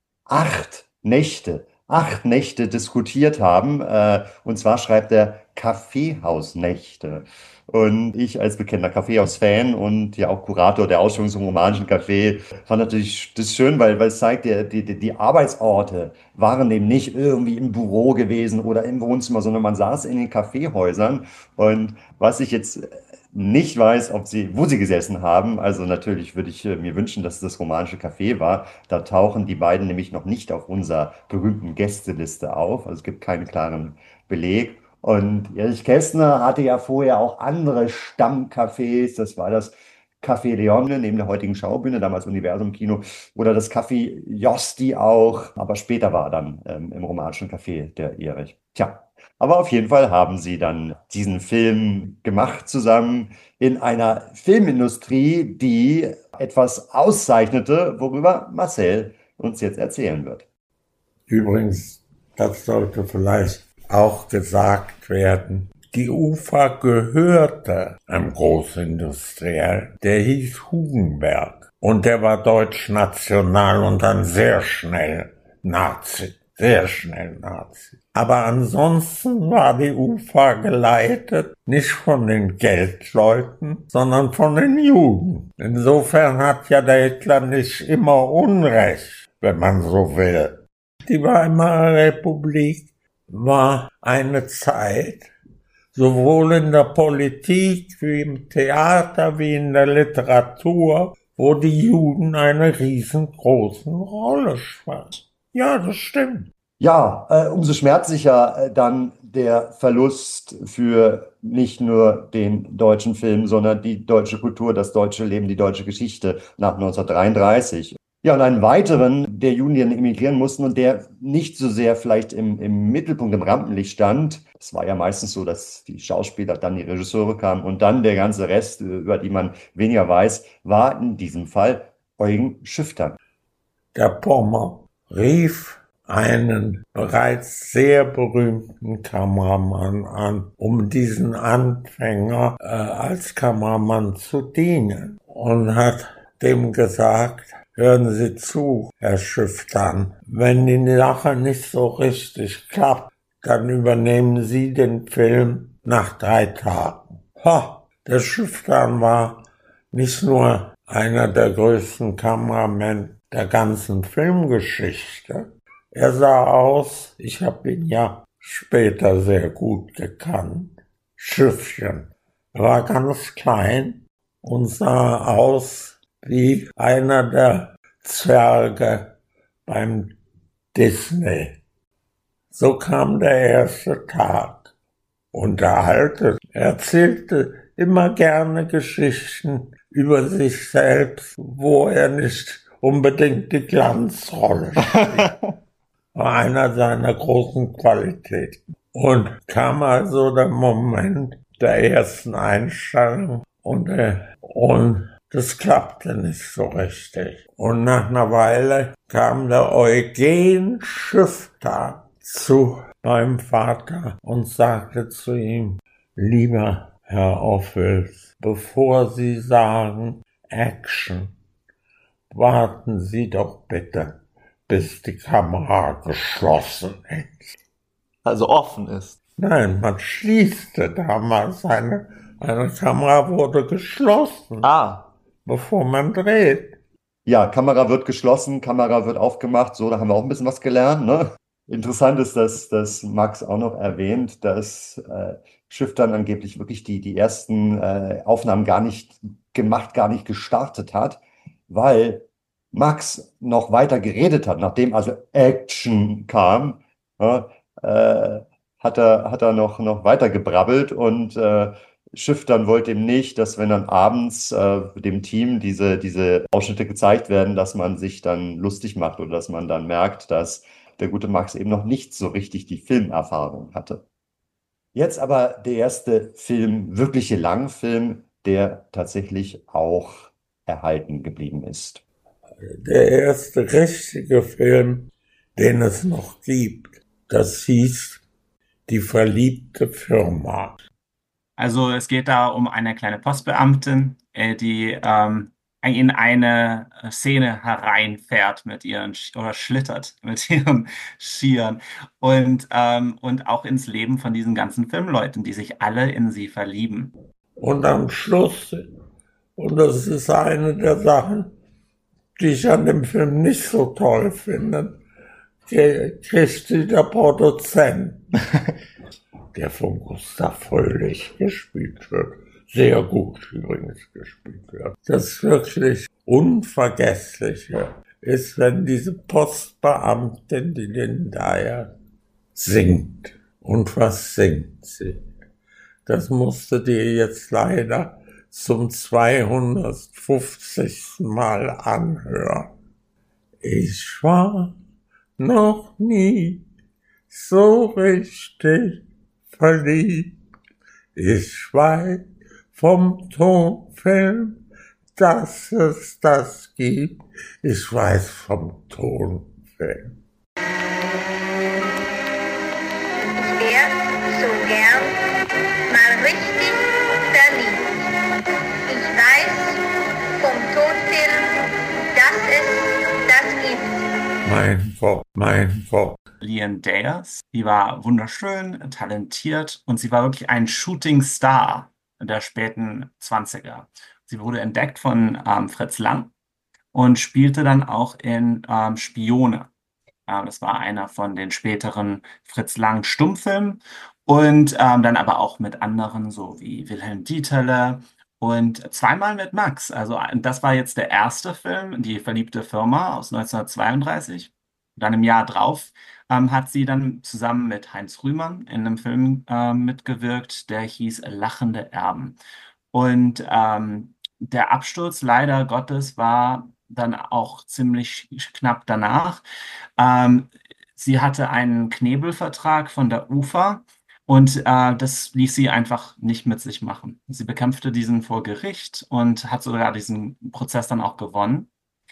acht Nächte, acht Nächte diskutiert haben. Äh, und zwar schreibt er Kaffeehausnächte. Und ich als bekennender Kaffeehaus-Fan und ja auch Kurator der Ausstellung zum romanischen Café fand natürlich das schön, weil, weil es zeigt, die, die, die Arbeitsorte waren eben nicht irgendwie im Büro gewesen oder im Wohnzimmer, sondern man saß in den Kaffeehäusern. Und was ich jetzt nicht weiß, ob sie, wo sie gesessen haben, also natürlich würde ich äh, mir wünschen, dass es das romanische Café war. Da tauchen die beiden nämlich noch nicht auf unserer berühmten Gästeliste auf. Also es gibt keinen klaren Beleg. Und Erich Kästner hatte ja vorher auch andere Stammcafés. Das war das Café Leone neben der heutigen Schaubühne, damals Universum Kino, oder das Café Josti auch. Aber später war er dann ähm, im romanischen Café der Erich. Tja, aber auf jeden Fall haben sie dann diesen Film gemacht zusammen in einer Filmindustrie, die etwas auszeichnete, worüber Marcel uns jetzt erzählen wird. Übrigens, das sollte vielleicht auch gesagt werden. Die UFA gehörte einem Großindustriell, der hieß Hugenberg. Und der war deutsch-national und dann sehr schnell Nazi. Sehr schnell Nazi. Aber ansonsten war die UFA geleitet nicht von den Geldleuten, sondern von den Juden. Insofern hat ja der Hitler nicht immer Unrecht, wenn man so will. Die Weimarer Republik war eine Zeit, sowohl in der Politik wie im Theater wie in der Literatur, wo die Juden eine riesengroße Rolle spielen. Ja, das stimmt. Ja, äh, umso schmerzlicher äh, dann der Verlust für nicht nur den deutschen Film, sondern die deutsche Kultur, das deutsche Leben, die deutsche Geschichte nach neunzehnhundertdreiunddreißig. Ja, und einen weiteren der Juden, die dann emigrieren mussten und der nicht so sehr vielleicht im, im Mittelpunkt, im Rampenlicht stand. Es war ja meistens so, dass die Schauspieler, dann die Regisseure kamen und dann der ganze Rest, über die man weniger weiß, war in diesem Fall Eugen Schüchtern. Der Pommer rief einen bereits sehr berühmten Kameramann an, um diesen Anfänger äh, als Kameramann zu dienen und hat dem gesagt, hören Sie zu, Herr Schüchtern, wenn die Sache nicht so richtig klappt, dann übernehmen Sie den Film nach drei Tagen. Ha, der Schüchtern war nicht nur einer der größten Kameramänner der ganzen Filmgeschichte. Er sah aus, ich habe ihn ja später sehr gut gekannt, Schiffchen. Er war ganz klein und sah aus wie einer der Zwerge beim Disney. So kam der erste Tag. Und der Alte erzählte immer gerne Geschichten über sich selbst, wo er nicht unbedingt die Glanzrolle spielt. War einer seiner großen Qualitäten. Und kam also der Moment der ersten Einstellung und, äh, und das klappte nicht so richtig. Und nach einer Weile kam der Eugen Schüchtern zu meinem Vater und sagte zu ihm, lieber Herr Ophüls, bevor Sie sagen Action, warten Sie doch bitte, bis die Kamera geschlossen ist. Also offen ist. Nein, man schließte damals eine, eine Kamera wurde geschlossen, Ah, bevor man dreht. Ja, Kamera wird geschlossen, Kamera wird aufgemacht, so, da haben wir auch ein bisschen was gelernt, ne? Interessant ist, dass, dass Max auch noch erwähnt, dass äh, Schiff dann angeblich wirklich die, die ersten äh, Aufnahmen gar nicht gemacht, gar nicht gestartet hat, weil Max noch weiter geredet hat, nachdem also Action kam, ja, äh, hat er, hat er noch, noch weiter gebrabbelt und äh, schüchtern wollte ihm nicht, dass wenn dann abends äh, dem Team diese, diese Ausschnitte gezeigt werden, dass man sich dann lustig macht oder dass man dann merkt, dass der gute Max eben noch nicht so richtig die Filmerfahrung hatte. Jetzt aber der erste Film, wirkliche Langfilm, der tatsächlich auch erhalten geblieben ist. Der erste richtige Film, den es noch gibt, das hieß Die verliebte Firma. Also es geht da um eine kleine Postbeamtin, äh, die ähm, in eine Szene hereinfährt mit ihren Sch- oder schlittert mit ihren Skiern und ähm, und auch ins Leben von diesen ganzen Filmleuten, die sich alle in sie verlieben. Und am Schluss, und das ist eine der Sachen, die ich an dem Film nicht so toll finde, kriegt sie der Produzent, der von Gustav Fröhlich gespielt wird, sehr gut übrigens gespielt wird. Das wirklich Unvergessliche ist, wenn diese Postbeamtin, die den Dyer singt. Und was singt sie? Das musste dir jetzt leider zum zweihundertfünfzigsten Mal anhören. Ich war noch nie so richtig verliebt. Ich weiß vom Tonfilm, dass es das gibt. Ich weiß vom Tonfilm. Ich wär so gern mal richtig verliebt. Ich weiß vom Tonfilm, dass es das gibt. Mein Wort, mein Wort. Liane Dayers, die war wunderschön, talentiert und sie war wirklich ein Shooting Star der späten Zwanziger. Sie wurde entdeckt von ähm, Fritz Lang und spielte dann auch in ähm, Spione. Äh, das war einer von den späteren Fritz Lang Stummfilmen und ähm, dann aber auch mit anderen, so wie Wilhelm Dieterle und zweimal mit Max. Also äh, das war jetzt der erste Film, Die verliebte Firma aus neunzehnhundertzweiunddreißig. Dann im Jahr drauf ähm, hat sie dann zusammen mit Heinz Rühmann in einem Film ähm, mitgewirkt, der hieß Lachende Erben. Und ähm, der Absturz leider Gottes war dann auch ziemlich knapp danach. Ähm, sie hatte einen Knebelvertrag von der UFA und äh, das ließ sie einfach nicht mit sich machen. Sie bekämpfte diesen vor Gericht und hat sogar diesen Prozess dann auch gewonnen.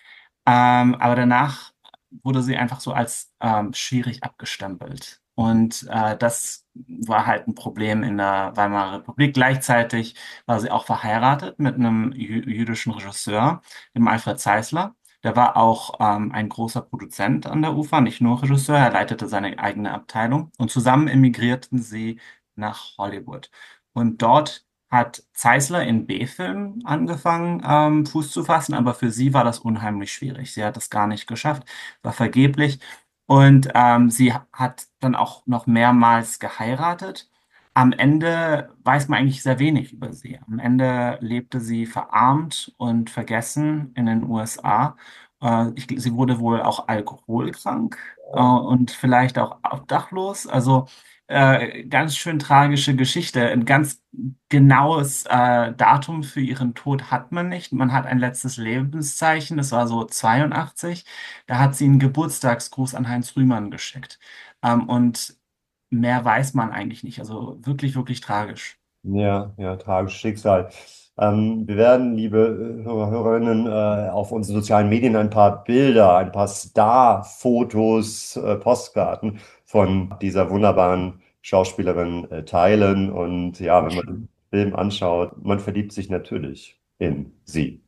Ähm, aber danach wurde sie einfach so als ähm, schwierig abgestempelt. Und äh, das war halt ein Problem in der Weimarer Republik. Gleichzeitig war sie auch verheiratet mit einem jü jüdischen Regisseur, dem Alfred Zeisler. Der war auch ähm, ein großer Produzent an der UFA, nicht nur Regisseur, er leitete seine eigene Abteilung. Und zusammen emigrierten sie nach Hollywood. Und dort hat Zeisler in B-Filmen angefangen, ähm, Fuß zu fassen, aber für sie war das unheimlich schwierig. Sie hat es gar nicht geschafft, war vergeblich. Und ähm, sie hat dann auch noch mehrmals geheiratet. Am Ende weiß man eigentlich sehr wenig über sie. Am Ende lebte sie verarmt und vergessen in den U S A. Äh, ich, sie wurde wohl auch alkoholkrank äh, und vielleicht auch obdachlos. Also äh, ganz schön tragische Geschichte. Ein ganz genaues äh, Datum für ihren Tod hat man nicht. Man hat ein letztes Lebenszeichen, das war so zweiundachtzig. Da hat sie einen Geburtstagsgruß an Heinz Rühmann geschickt. Ähm, und mehr weiß man eigentlich nicht. Also wirklich, wirklich tragisch. Ja, ja, tragisches Schicksal. Ähm, wir werden, liebe äh, Hörer, Hörerinnen, äh, auf unseren sozialen Medien ein paar Bilder, ein paar Star-Fotos, äh, Postkarten von dieser wunderbaren Schauspielerin äh, teilen. Und ja, wenn man den Film anschaut, man verliebt sich natürlich in sie.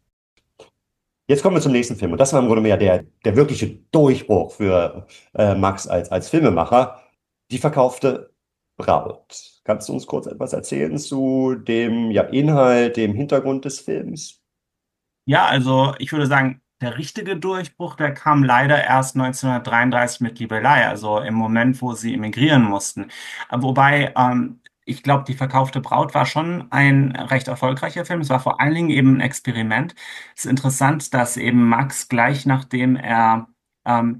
Jetzt kommen wir zum nächsten Film. Und das war im Grunde mehr der, der wirkliche Durchbruch für äh, Max als, als Filmemacher. Die verkaufte Braut. Kannst du uns kurz etwas erzählen zu dem ja, Inhalt, dem Hintergrund des Films? Ja, also ich würde sagen, der richtige Durchbruch, der kam leider erst neunzehnhundertdreiunddreißig mit Liebelei, also im Moment, wo sie emigrieren mussten. Wobei, ähm, ich glaube, Die verkaufte Braut war schon ein recht erfolgreicher Film. Es war vor allen Dingen eben ein Experiment. Es ist interessant, dass eben Max gleich nachdem er ähm,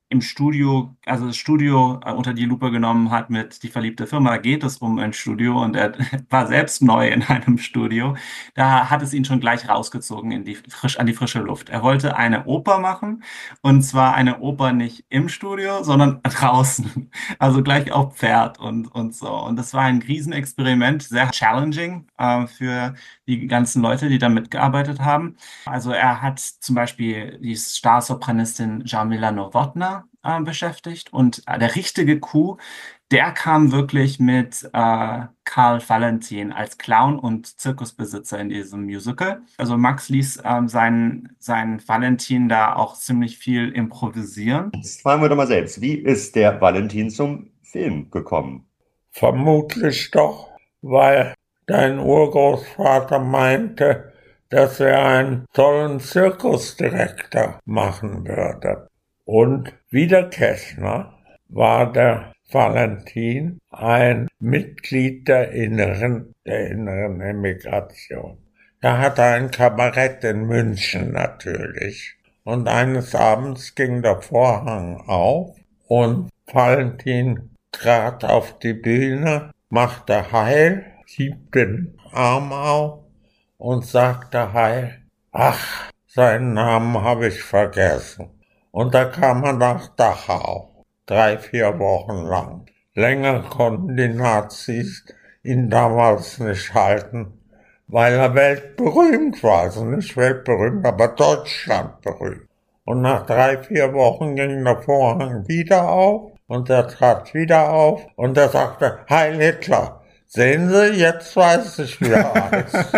im Studio, also das Studio äh, unter die Lupe genommen hat mit Die verliebte Firma, da geht es um ein Studio und er war selbst neu in einem Studio. Da hat es ihn schon gleich rausgezogen in die frisch, an die frische Luft. Er wollte eine Oper machen und zwar eine Oper nicht im Studio, sondern draußen. Also gleich auf Pferd und, und so. Und das war ein Riesenexperiment, sehr challenging äh, für die ganzen Leute, die da mitgearbeitet haben. Also er hat zum Beispiel die Starsopranistin Jarmila Nowotna äh, beschäftigt und äh, der richtige Coup, der kam wirklich mit äh, Karl Valentin als Clown und Zirkusbesitzer in diesem Musical. Also Max ließ ähm, seinen, seinen Valentin da auch ziemlich viel improvisieren. Jetzt fragen wir doch mal selbst, wie ist der Valentin zum Film gekommen? Vermutlich doch, weil dein Urgroßvater meinte, dass er einen tollen Zirkusdirektor machen würde. Und wie der Kessner war der Valentin ein Mitglied der inneren, der inneren Emigration. Er hatte ein Kabarett in München natürlich. Und eines Abends ging der Vorhang auf und Valentin trat auf die Bühne, machte Heil, hieb den Arm auf und sagte Heil. Ach, seinen Namen habe ich vergessen. Und da kam er nach Dachau. Drei, vier Wochen lang. Länger konnten die Nazis ihn damals nicht halten, weil er weltberühmt war. Also nicht weltberühmt, aber deutschlandberühmt. Und nach drei, vier Wochen ging der Vorhang wieder auf und er trat wieder auf und er sagte, Heil Hitler, sehen Sie, jetzt weiß ich, wie er heißt.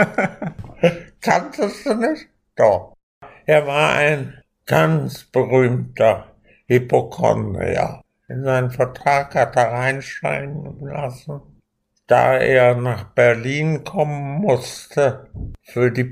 Kanntest du nicht? Doch. Er war ein ganz berühmter Hypochondrier. In seinen Vertrag hat er reinschreiben lassen, da er nach Berlin kommen musste für die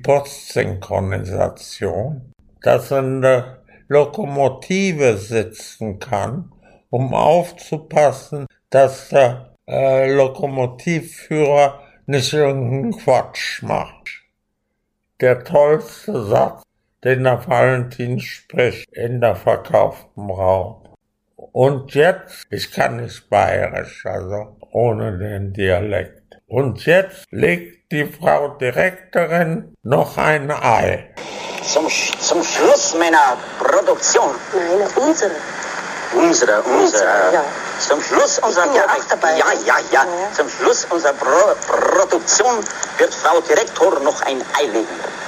Postsynchronisation, dass er in der Lokomotive sitzen kann, um aufzupassen, dass der äh, Lokomotivführer nicht irgendeinen Quatsch macht. Der tollste Satz, den der Valentin spricht in der verkauften Braut. Und jetzt, ich kann nicht bayerisch, also ohne den Dialekt. Und jetzt legt die Frau Direktorin noch ein Ei. Zum, zum Schluss meiner Produktion. Nein, unsere. Unsere, unsere. Ja. Zum Schluss unserer Ich bin ja auch dabei. Ja, ja, ja. Ja. Zum Schluss unserer Pro Produktion wird Frau Direktor noch ein Ei legen.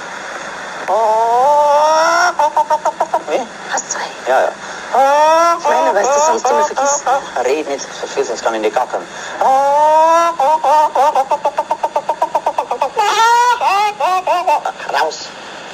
Hast zwei. Ja, ja. Ich meine, weißt du, sonst immer vergisst. Red nicht, verstehst du, sonst kann ich nicht gackern. Raus.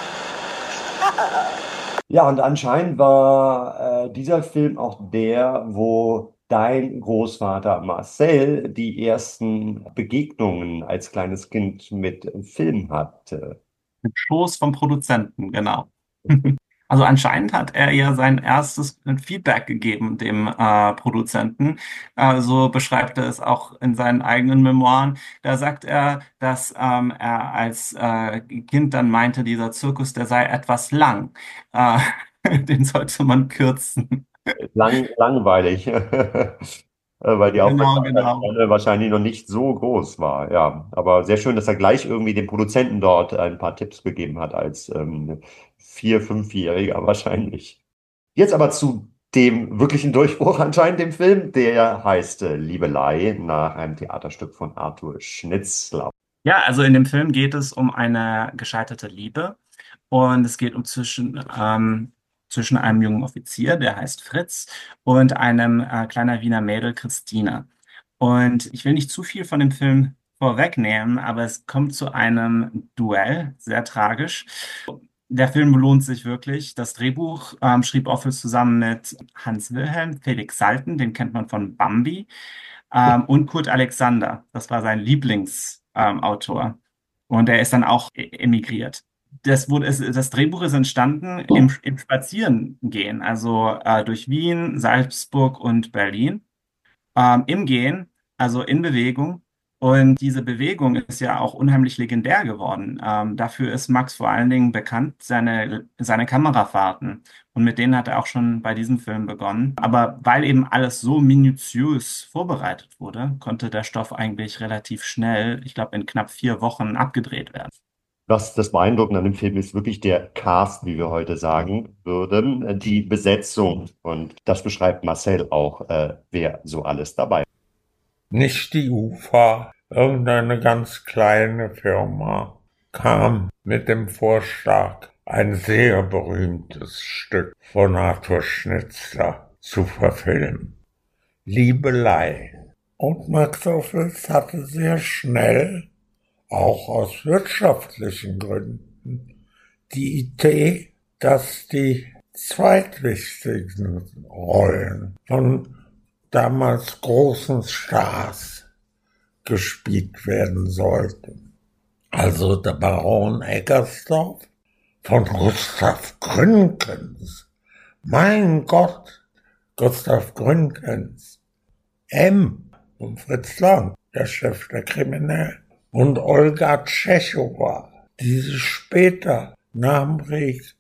Ja, und anscheinend war äh, dieser Film auch der, wo dein Großvater Marcel die ersten Begegnungen als kleines Kind mit Film hatte. Im Schoß vom Produzenten, genau. Also anscheinend hat er ja sein erstes Feedback gegeben dem äh, Produzenten. Äh, so beschreibt er es auch in seinen eigenen Memoiren. Da sagt er, dass ähm, er als äh, Kind dann meinte, dieser Zirkus, der sei etwas lang. Äh, den sollte man kürzen. Lang, langweilig, weil die Genau, Aufmerksamkeit genau. wahrscheinlich noch nicht so groß war. Ja, aber sehr schön, dass er gleich irgendwie dem Produzenten dort ein paar Tipps gegeben hat als ähm, Vier-, Fünfjähriger wahrscheinlich. Jetzt aber zu dem wirklichen Durchbruch anscheinend im Film, der heißt äh, Liebelei nach einem Theaterstück von Arthur Schnitzler. Ja, also in dem Film geht es um eine gescheiterte Liebe und es geht um zwischen, ähm, zwischen einem jungen Offizier, der heißt Fritz, und einem äh, kleiner Wiener Mädel, Christine. Und ich will nicht zu viel von dem Film vorwegnehmen, aber es kommt zu einem Duell, sehr tragisch. Der Film lohnt sich wirklich. Das Drehbuch ähm, schrieb Ophuls zusammen mit Hans Wilhelm, Felix Salten, den kennt man von Bambi, ähm, und Kurt Alexander. Das war sein Lieblingsautor. Ähm, Autor. Und er ist dann auch e- emigriert. Das, wurde, es, das Drehbuch ist entstanden im, im Spazierengehen, also äh, durch Wien, Salzburg und Berlin. Ähm, im Gehen, also in Bewegung. Und diese Bewegung ist ja auch unheimlich legendär geworden. Ähm, dafür ist Max vor allen Dingen bekannt, seine, seine Kamerafahrten. Und mit denen hat er auch schon bei diesem Film begonnen. Aber weil eben alles so minutiös vorbereitet wurde, konnte der Stoff eigentlich relativ schnell, ich glaube in knapp vier Wochen, abgedreht werden. Was das Beeindruckende an dem Film ist, wirklich der Cast, wie wir heute sagen würden, äh, die Besetzung. Und das beschreibt Marcel auch, äh, wer so alles dabei ist. Nicht die U F A, irgendeine ganz kleine Firma kam mit dem Vorschlag, ein sehr berühmtes Stück von Arthur Schnitzler zu verfilmen. Liebelei. Und Max Ophüls hatte sehr schnell, auch aus wirtschaftlichen Gründen, die Idee, dass die zweitwichtigsten Rollen von damals großen Stars gespielt werden sollten. Also der Baron Eggersdorf von Gustav Gründgens. Mein Gott, Gustav Gründgens. M. und Fritz Lang, der Chef der Kriminellen. Und Olga Tschechowa, die sich später nach dem Krieg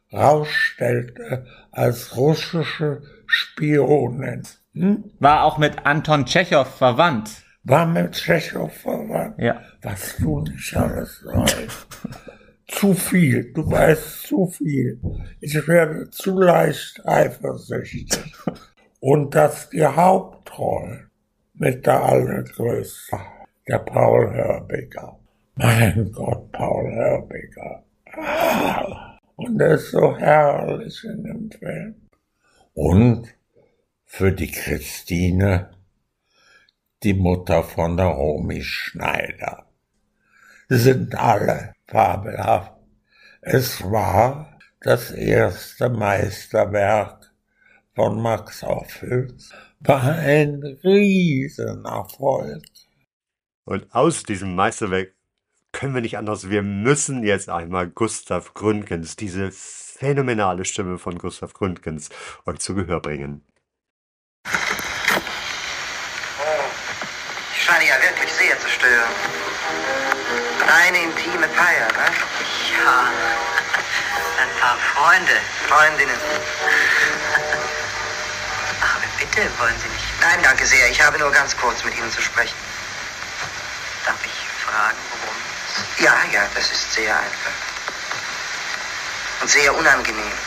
rausstellte als russische Spionin. Hm? War auch mit Anton Tschechow verwandt. War mit Tschechow verwandt? Ja. Was du nicht alles weißt. Zu viel, du weißt zu viel. Ich werde zu leicht eifersüchtig. Und dass die Hauptrolle mit der allergrößten, der Paul Hörbiger. Mein Gott, Paul Hörbiger. Ah, und er ist so herrlich in dem Film. Und für die Christine, die Mutter von der Romy Schneider. Sind alle fabelhaft. Es war das erste Meisterwerk von Max Ophüls, war ein Riesenerfolg. Und aus diesem Meisterwerk können wir nicht anders. Wir müssen jetzt einmal Gustav Gründgens, diese phänomenale Stimme von Gustav Gründgens, euch zu Gehör bringen. Ich scheine ja wirklich sehr zu stören. Eine intime Feier, ne? Ja, ein paar Freunde. Freundinnen. Aber bitte, wollen Sie nicht? Nein, danke sehr. Ich habe nur ganz kurz mit Ihnen zu sprechen. Darf ich fragen, worum? Ja, ja, das ist sehr einfach. Und sehr unangenehm.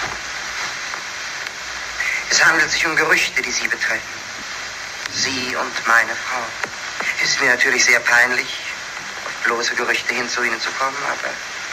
Es handelt sich um Gerüchte, die Sie betreffen. Sie und meine Frau. Es ist mir natürlich sehr peinlich, auf bloße Gerüchte hin zu Ihnen zu kommen, aber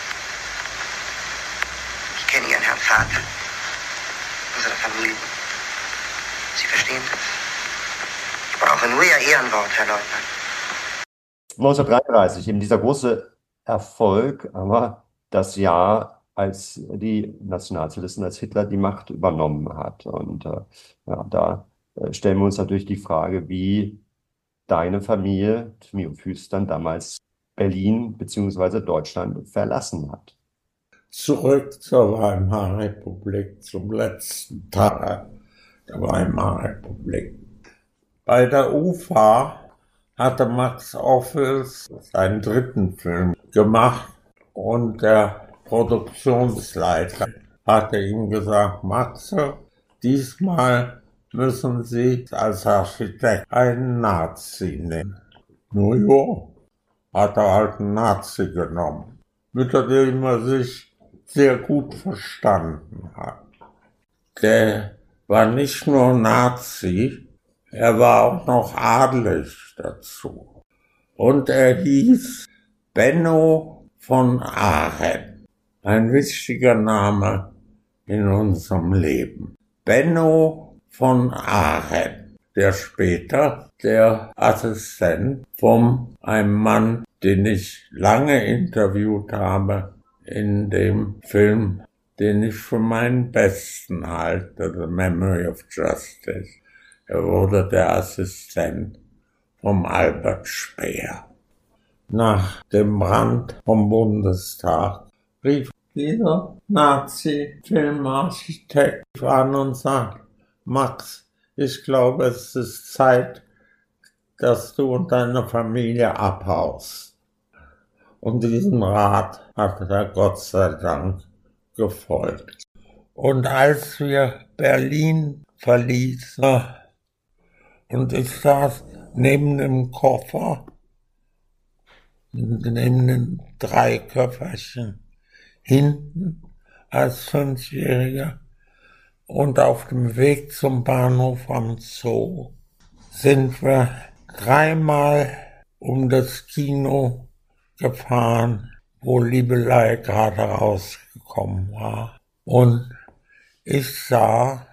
ich kenne Ihren Herrn Vater, unsere Familie. Sie verstehen das? Ich brauche nur Ihr Ehrenwort, Herr Leutnant. neunzehnhundertdreiunddreißig, eben dieser große Erfolg, aber das Jahr, als die Nationalsozialisten, als Hitler die Macht übernommen hat. Und äh, ja, da äh, stellen wir uns natürlich die Frage, wie deine Familie, Familie Ophüls, dann damals Berlin bzw. Deutschland verlassen hat. Zurück zur Weimarer Republik, zum letzten Tag der Weimarer Republik. Bei der U F A hatte Max Ophüls seinen dritten Film gemacht und der Produktionsleiter hatte ihm gesagt, Max, diesmal müssen Sie als Architekt einen Nazi nehmen. Nur ja, hat er halt einen Nazi genommen, mit dem er sich sehr gut verstanden hat. Der war nicht nur Nazi, er war auch noch adelig dazu. Und er hieß Benno von Arendt. Ein wichtiger Name in unserem Leben. Benno von Arendt, der später der Assistent von einem Mann, den ich lange interviewt habe, in dem Film, den ich für meinen besten halte, The Memory of Justice. Er wurde der Assistent vom Albert Speer. Nach dem Brand vom Bundestag rief dieser Nazi-Filmarchitekt an und sagte, Max, ich glaube, es ist Zeit, dass du und deine Familie abhaust. Und diesen Rat hat er Gott sei Dank gefolgt. Und als wir Berlin verließen und ich saß neben dem Koffer, neben den drei Köfferchen, hinten als Fünfjähriger und auf dem Weg zum Bahnhof am Zoo sind wir dreimal um das Kino gefahren, wo Liebelei gerade rausgekommen war. Und ich sah,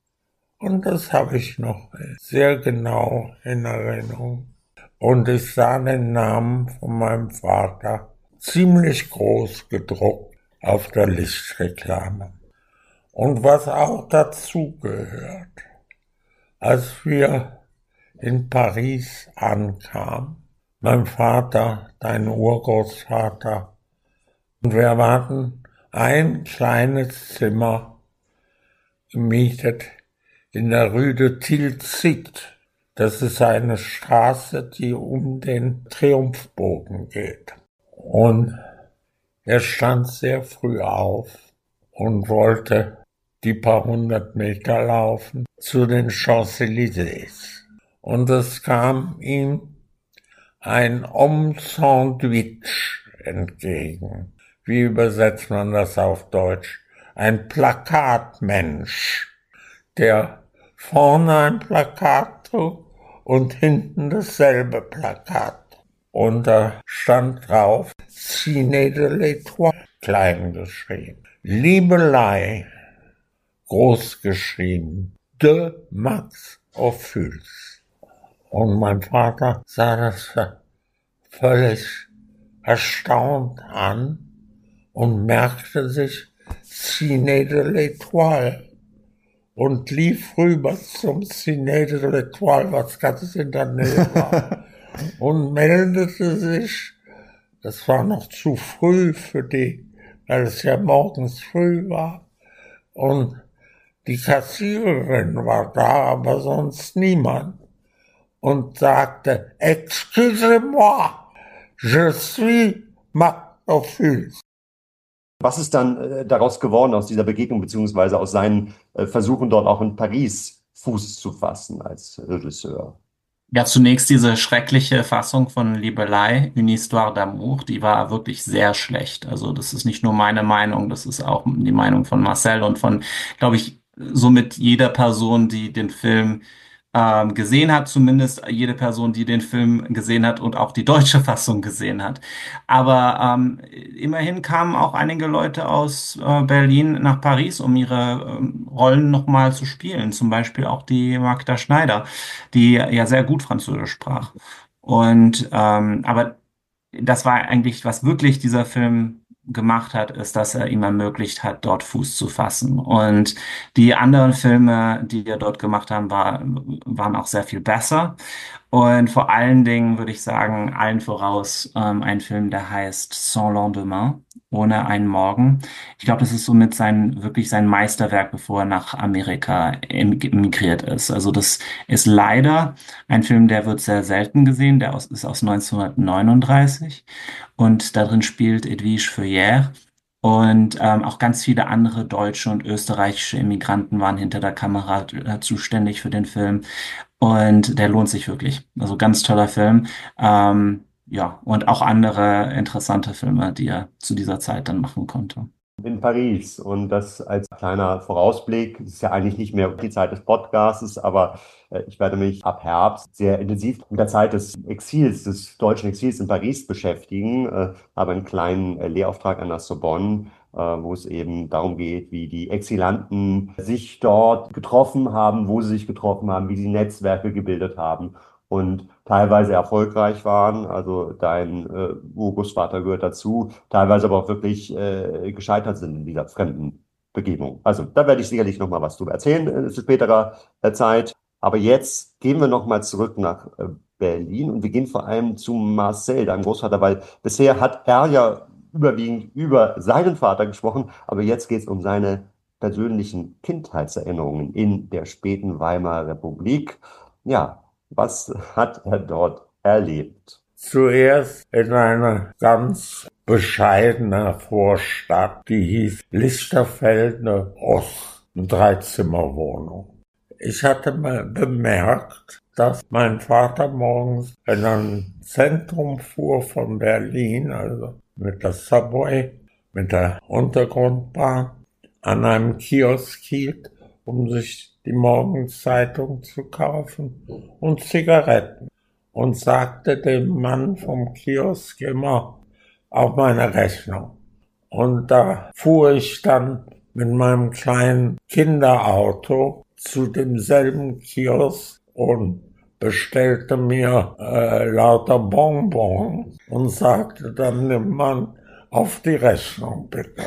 und das habe ich noch sehr genau in Erinnerung, und ich sah den Namen von meinem Vater ziemlich groß gedruckt auf der Lichtreklame. Und was auch dazu gehört, als wir in Paris ankamen, mein Vater, dein Urgroßvater, und wir hatten ein kleines Zimmer gemietet in der Rue de Tilsit. Das ist eine Straße, die um den Triumphbogen geht. Und er stand sehr früh auf und wollte die paar hundert Meter laufen zu den Champs-Élysées. Und es kam ihm ein Homme-Sandwich entgegen. Wie übersetzt man das auf Deutsch? Ein Plakatmensch, der vorne ein Plakat trug und hinten dasselbe Plakat. Und da stand drauf, Ciné de l'Étoile, klein geschrieben. Liebelei, groß geschrieben, de Max Ophuls. Und mein Vater sah das völlig erstaunt an und merkte sich Ciné de l'Étoile und lief rüber zum Ciné de l'Étoile, was ganz in der Nähe war, und meldete sich. Das war noch zu früh für die, weil es ja morgens früh war. Und die Kassiererin war da, aber sonst niemand. Und sagte, Excusez-moi, je suis Max Ophuls. Was ist dann äh, daraus geworden aus dieser Begegnung, beziehungsweise aus seinen äh, Versuchen, dort auch in Paris Fuß zu fassen als Regisseur? Ja, zunächst diese schreckliche Fassung von Liebelei, Une Histoire d'amour, die war wirklich sehr schlecht. Also das ist nicht nur meine Meinung, das ist auch die Meinung von Marcel und von, glaube ich, somit jeder Person, die den Film ähm, gesehen hat, zumindest jede Person, die den Film gesehen hat und auch die deutsche Fassung gesehen hat. Aber ähm, immerhin kamen auch einige Leute aus äh, Berlin nach Paris, um ihre ähm, Rollen nochmal zu spielen. Zum Beispiel auch die Magda Schneider, die ja sehr gut Französisch sprach. Und ähm, aber das war eigentlich, was wirklich dieser Film gemacht hat, ist, dass er ihm ermöglicht hat, dort Fuß zu fassen. Und die anderen Filme, die er dort gemacht haben, war, waren auch sehr viel besser. Und vor allen Dingen würde ich sagen, allen voraus ähm, ein Film, der heißt Sans Lendemain, ohne einen Morgen. Ich glaube, das ist somit sein, wirklich sein Meisterwerk, bevor er nach Amerika emigriert ist. Also das ist leider ein Film, der wird sehr selten gesehen, der aus, ist aus neunzehnhundertneununddreißig und darin spielt Edwige Feuillère. Und ähm, auch ganz viele andere deutsche und österreichische Immigranten waren hinter der Kamera äh, zuständig für den Film. Und der lohnt sich wirklich. Also ganz toller Film. Ähm, ja, und auch andere interessante Filme, die er zu dieser Zeit dann machen konnte. In Paris, und das als kleiner Vorausblick, das ist ja eigentlich nicht mehr die Zeit des Podcasts, aber äh, ich werde mich ab Herbst sehr intensiv mit der Zeit des Exils, des deutschen Exils in Paris beschäftigen, äh, habe einen kleinen äh, Lehrauftrag an der Sorbonne, äh, wo es eben darum geht, wie die Exilanten sich dort getroffen haben, wo sie sich getroffen haben, wie sie Netzwerke gebildet haben und teilweise erfolgreich waren, also dein äh, Urgroßvater gehört dazu, teilweise aber auch wirklich äh, gescheitert sind in dieser fremden Begebung. Also da werde ich sicherlich noch mal was drüber erzählen äh, zu späterer äh, Zeit. Aber jetzt gehen wir noch mal zurück nach äh, Berlin und wir gehen vor allem zu Marcel, deinem Großvater, weil bisher hat er ja überwiegend über seinen Vater gesprochen, aber jetzt geht es um seine persönlichen Kindheitserinnerungen in der späten Weimarer Republik. Ja, Was hat er dort erlebt? Zuerst in einer ganz bescheidener Vorstadt, die hieß Lichterfelde Ost, eine Dreizimmerwohnung. Ich hatte mal bemerkt, dass mein Vater morgens in ein Zentrum fuhr von Berlin, also mit der Subway, mit der Untergrundbahn, an einem Kiosk hielt, um sich die Morgenzeitung zu kaufen und Zigaretten, und sagte dem Mann vom Kiosk immer auf meine Rechnung. Und da fuhr ich dann mit meinem kleinen Kinderauto zu demselben Kiosk und bestellte mir äh, lauter Bonbons und sagte dann dem Mann, auf die Rechnung bitte.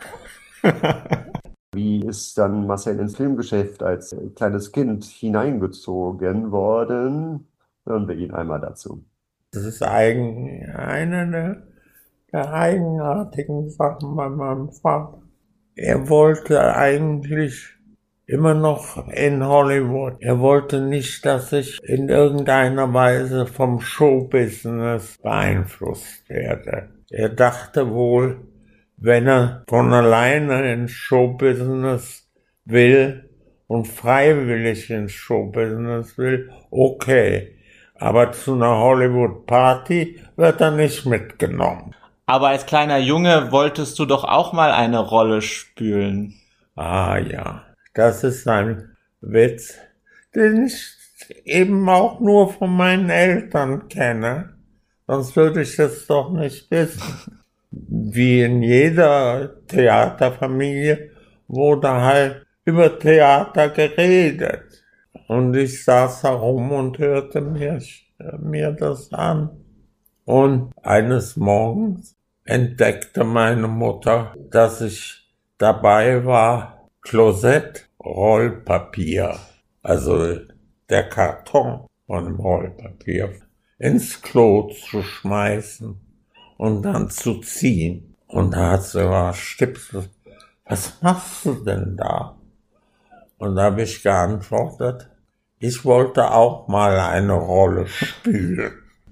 Wie ist dann Marcel ins Filmgeschäft als kleines Kind hineingezogen worden? Hören wir ihn einmal dazu. Das ist eigen, eine der, der eigenartigen Sachen bei meinem Vater. Er wollte eigentlich immer noch in Hollywood. Er wollte nicht, dass ich in irgendeiner Weise vom Showbusiness beeinflusst werde. Er dachte wohl, wenn er von alleine ins Showbusiness will und freiwillig ins Showbusiness will, okay. Aber zu einer Hollywood-Party wird er nicht mitgenommen. Aber als kleiner Junge wolltest du doch auch mal eine Rolle spielen. Ah ja, das ist ein Witz, den ich eben auch nur von meinen Eltern kenne. Sonst würde ich das doch nicht wissen. Wie in jeder Theaterfamilie wurde halt über Theater geredet. Und ich saß herum und hörte mir, mir das an. Und eines Morgens entdeckte meine Mutter, dass ich dabei war, Klosett-Rollpapier, also der Karton von dem Rollpapier, ins Klo zu schmeißen und dann zu ziehen. Und da hat sie gesagt, Stipsel, was machst du denn da? Und da habe ich geantwortet, ich wollte auch mal eine Rolle spielen.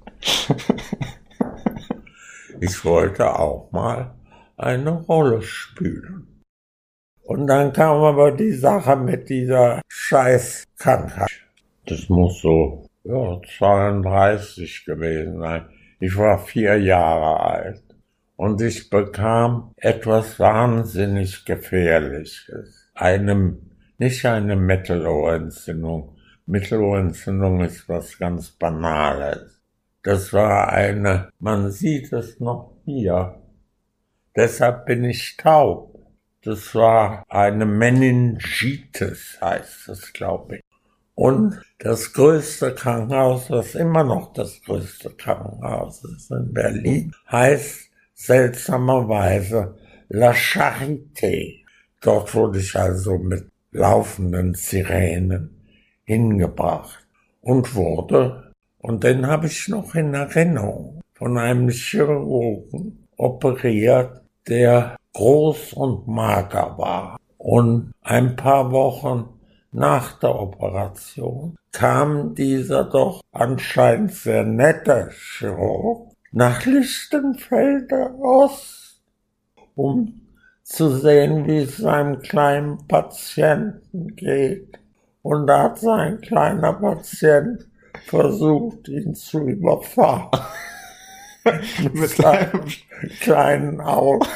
Ich wollte auch mal eine Rolle spielen. Und dann kam aber die Sache mit dieser Scheißkrankheit. Das muss so, ja, zweiunddreißig gewesen sein. Ich war vier Jahre alt. Und ich bekam etwas wahnsinnig Gefährliches. Eine, nicht eine Mittelohrentzündung. Mittelohrentzündung ist was ganz Banales. Das war eine, man sieht es noch hier. Deshalb bin ich taub. Das war eine Meningitis, heißt es, glaube ich. Und das größte Krankenhaus, was immer noch das größte Krankenhaus ist in Berlin, heißt seltsamerweise La Charité. Dort wurde ich also mit laufenden Sirenen hingebracht und wurde, und den habe ich noch in Erinnerung, von einem Chirurgen operiert, der groß und mager war. Und ein paar Wochen nach der Operation kam dieser doch anscheinend sehr nette Chirurg nach Lichtenfelde Ost, um zu sehen, wie es seinem kleinen Patienten geht. Und da hat sein kleiner Patient versucht, ihn zu überfahren. Mit seinem kleinen Auto.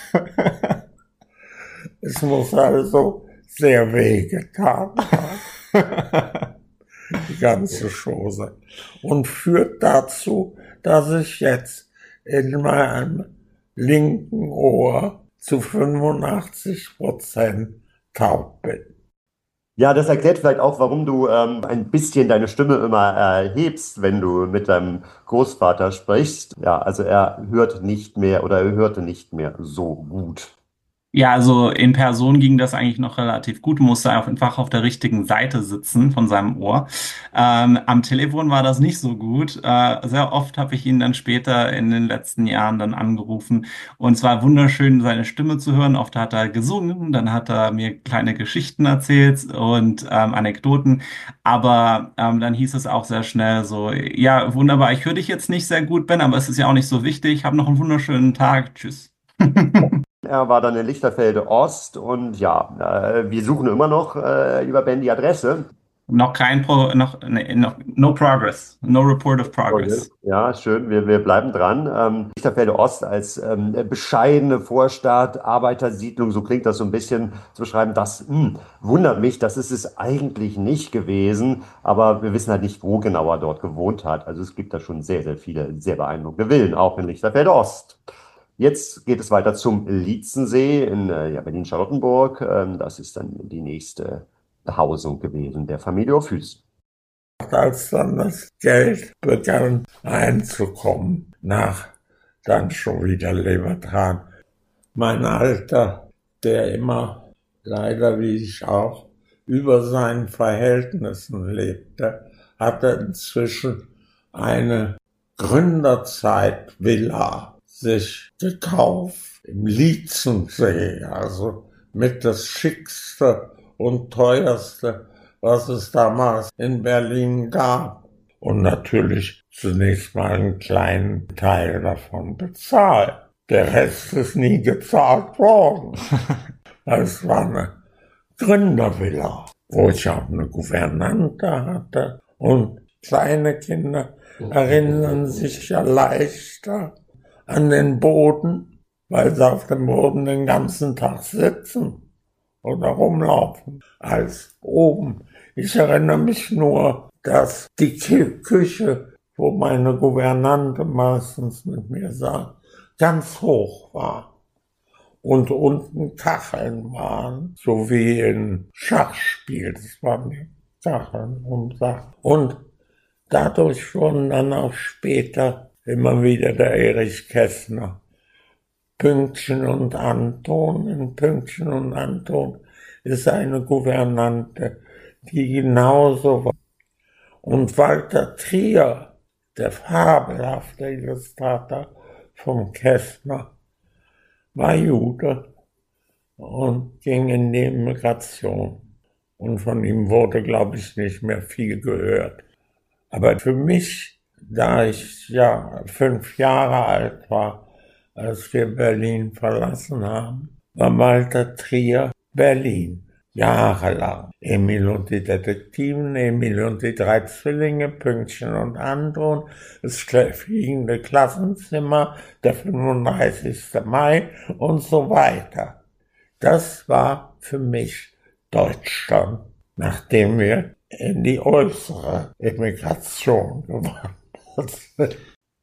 Es muss also sehr wehgetan haben. Die ganze Chose. Und führt dazu, dass ich jetzt in meinem linken Ohr zu fünfundachtzig Prozent taub bin. Ja, das erklärt vielleicht auch, warum du ähm, ein bisschen deine Stimme immer erhebst, wenn du mit deinem Großvater sprichst. Ja, also er hört nicht mehr oder er hörte nicht mehr so gut. Ja, also in Person ging das eigentlich noch relativ gut, musste einfach auf der richtigen Seite sitzen von seinem Ohr. Ähm, am Telefon war das nicht so gut. Äh, sehr oft habe ich ihn dann später in den letzten Jahren dann angerufen und es war wunderschön, seine Stimme zu hören. Oft hat er gesungen, dann hat er mir kleine Geschichten erzählt und ähm, Anekdoten. Aber ähm, dann hieß es auch sehr schnell so, ja, wunderbar, ich höre dich jetzt nicht sehr gut, Ben, aber es ist ja auch nicht so wichtig. Hab noch einen wunderschönen Tag. Tschüss. Er war dann in Lichterfelde Ost und ja, äh, wir suchen immer noch, äh, lieber Ben, die Adresse. Noch kein Pro, noch, nee, noch, no progress, no report of progress. Ja, schön, wir, wir bleiben dran. Ähm, Lichterfelde Ost als ähm, bescheidene Vorstadt, Arbeitersiedlung, so klingt das so ein bisschen zu beschreiben. Das hm, wundert mich, das ist es eigentlich nicht gewesen, aber wir wissen halt nicht, wo genau er dort gewohnt hat. Also es gibt da schon sehr, sehr viele sehr beeindruckende Villen, auch in Lichterfelde Ost. Jetzt geht es weiter zum Lietzensee in äh, ja, Berlin-Charlottenburg. Ähm, das ist dann die nächste Behausung gewesen der Familie Ophues. Als dann das Geld begann einzukommen, nach dann schon wieder Lebertran. Mein Alter, der immer, leider wie ich auch, über seinen Verhältnissen lebte, hatte inzwischen eine Gründerzeit-Villa sich gekauft im Lietzensee, also mit das schickste und teuerste, was es damals in Berlin gab. Und natürlich zunächst mal einen kleinen Teil davon bezahlt. Der Rest ist nie gezahlt worden. Es war eine Gründervilla, wo ich auch eine Gouvernante hatte. Und kleine Kinder erinnern sich ja leichter an den Boden, weil sie auf dem Boden den ganzen Tag sitzen oder rumlaufen, als oben. Ich erinnere mich nur, dass die Küche, wo meine Gouvernante meistens mit mir saß, ganz hoch war und unten Kacheln waren, so wie in Schachspiel. Das waren die Kacheln und Sachen. Und dadurch wurden dann auch später immer wieder der Erich Kästner Pünktchen und Anton. In Pünktchen und Anton ist eine Gouvernante, die genauso war. Und Walter Trier, der fabelhafte Illustrator vom Kästner, war Jude und ging in die Immigration. Und von ihm wurde, glaube ich, nicht mehr viel gehört. Aber für mich, da ich ja fünf Jahre alt war, als wir Berlin verlassen haben, war Walter Trier Berlin. Jahrelang. Emil und die Detektiven, Emil und die drei Zwillinge, Pünktchen und Anton, das fliegende Klassenzimmer, der fünfunddreißigste Mai und so weiter. Das war für mich Deutschland, nachdem wir in die äußere Emigration gewandert sind.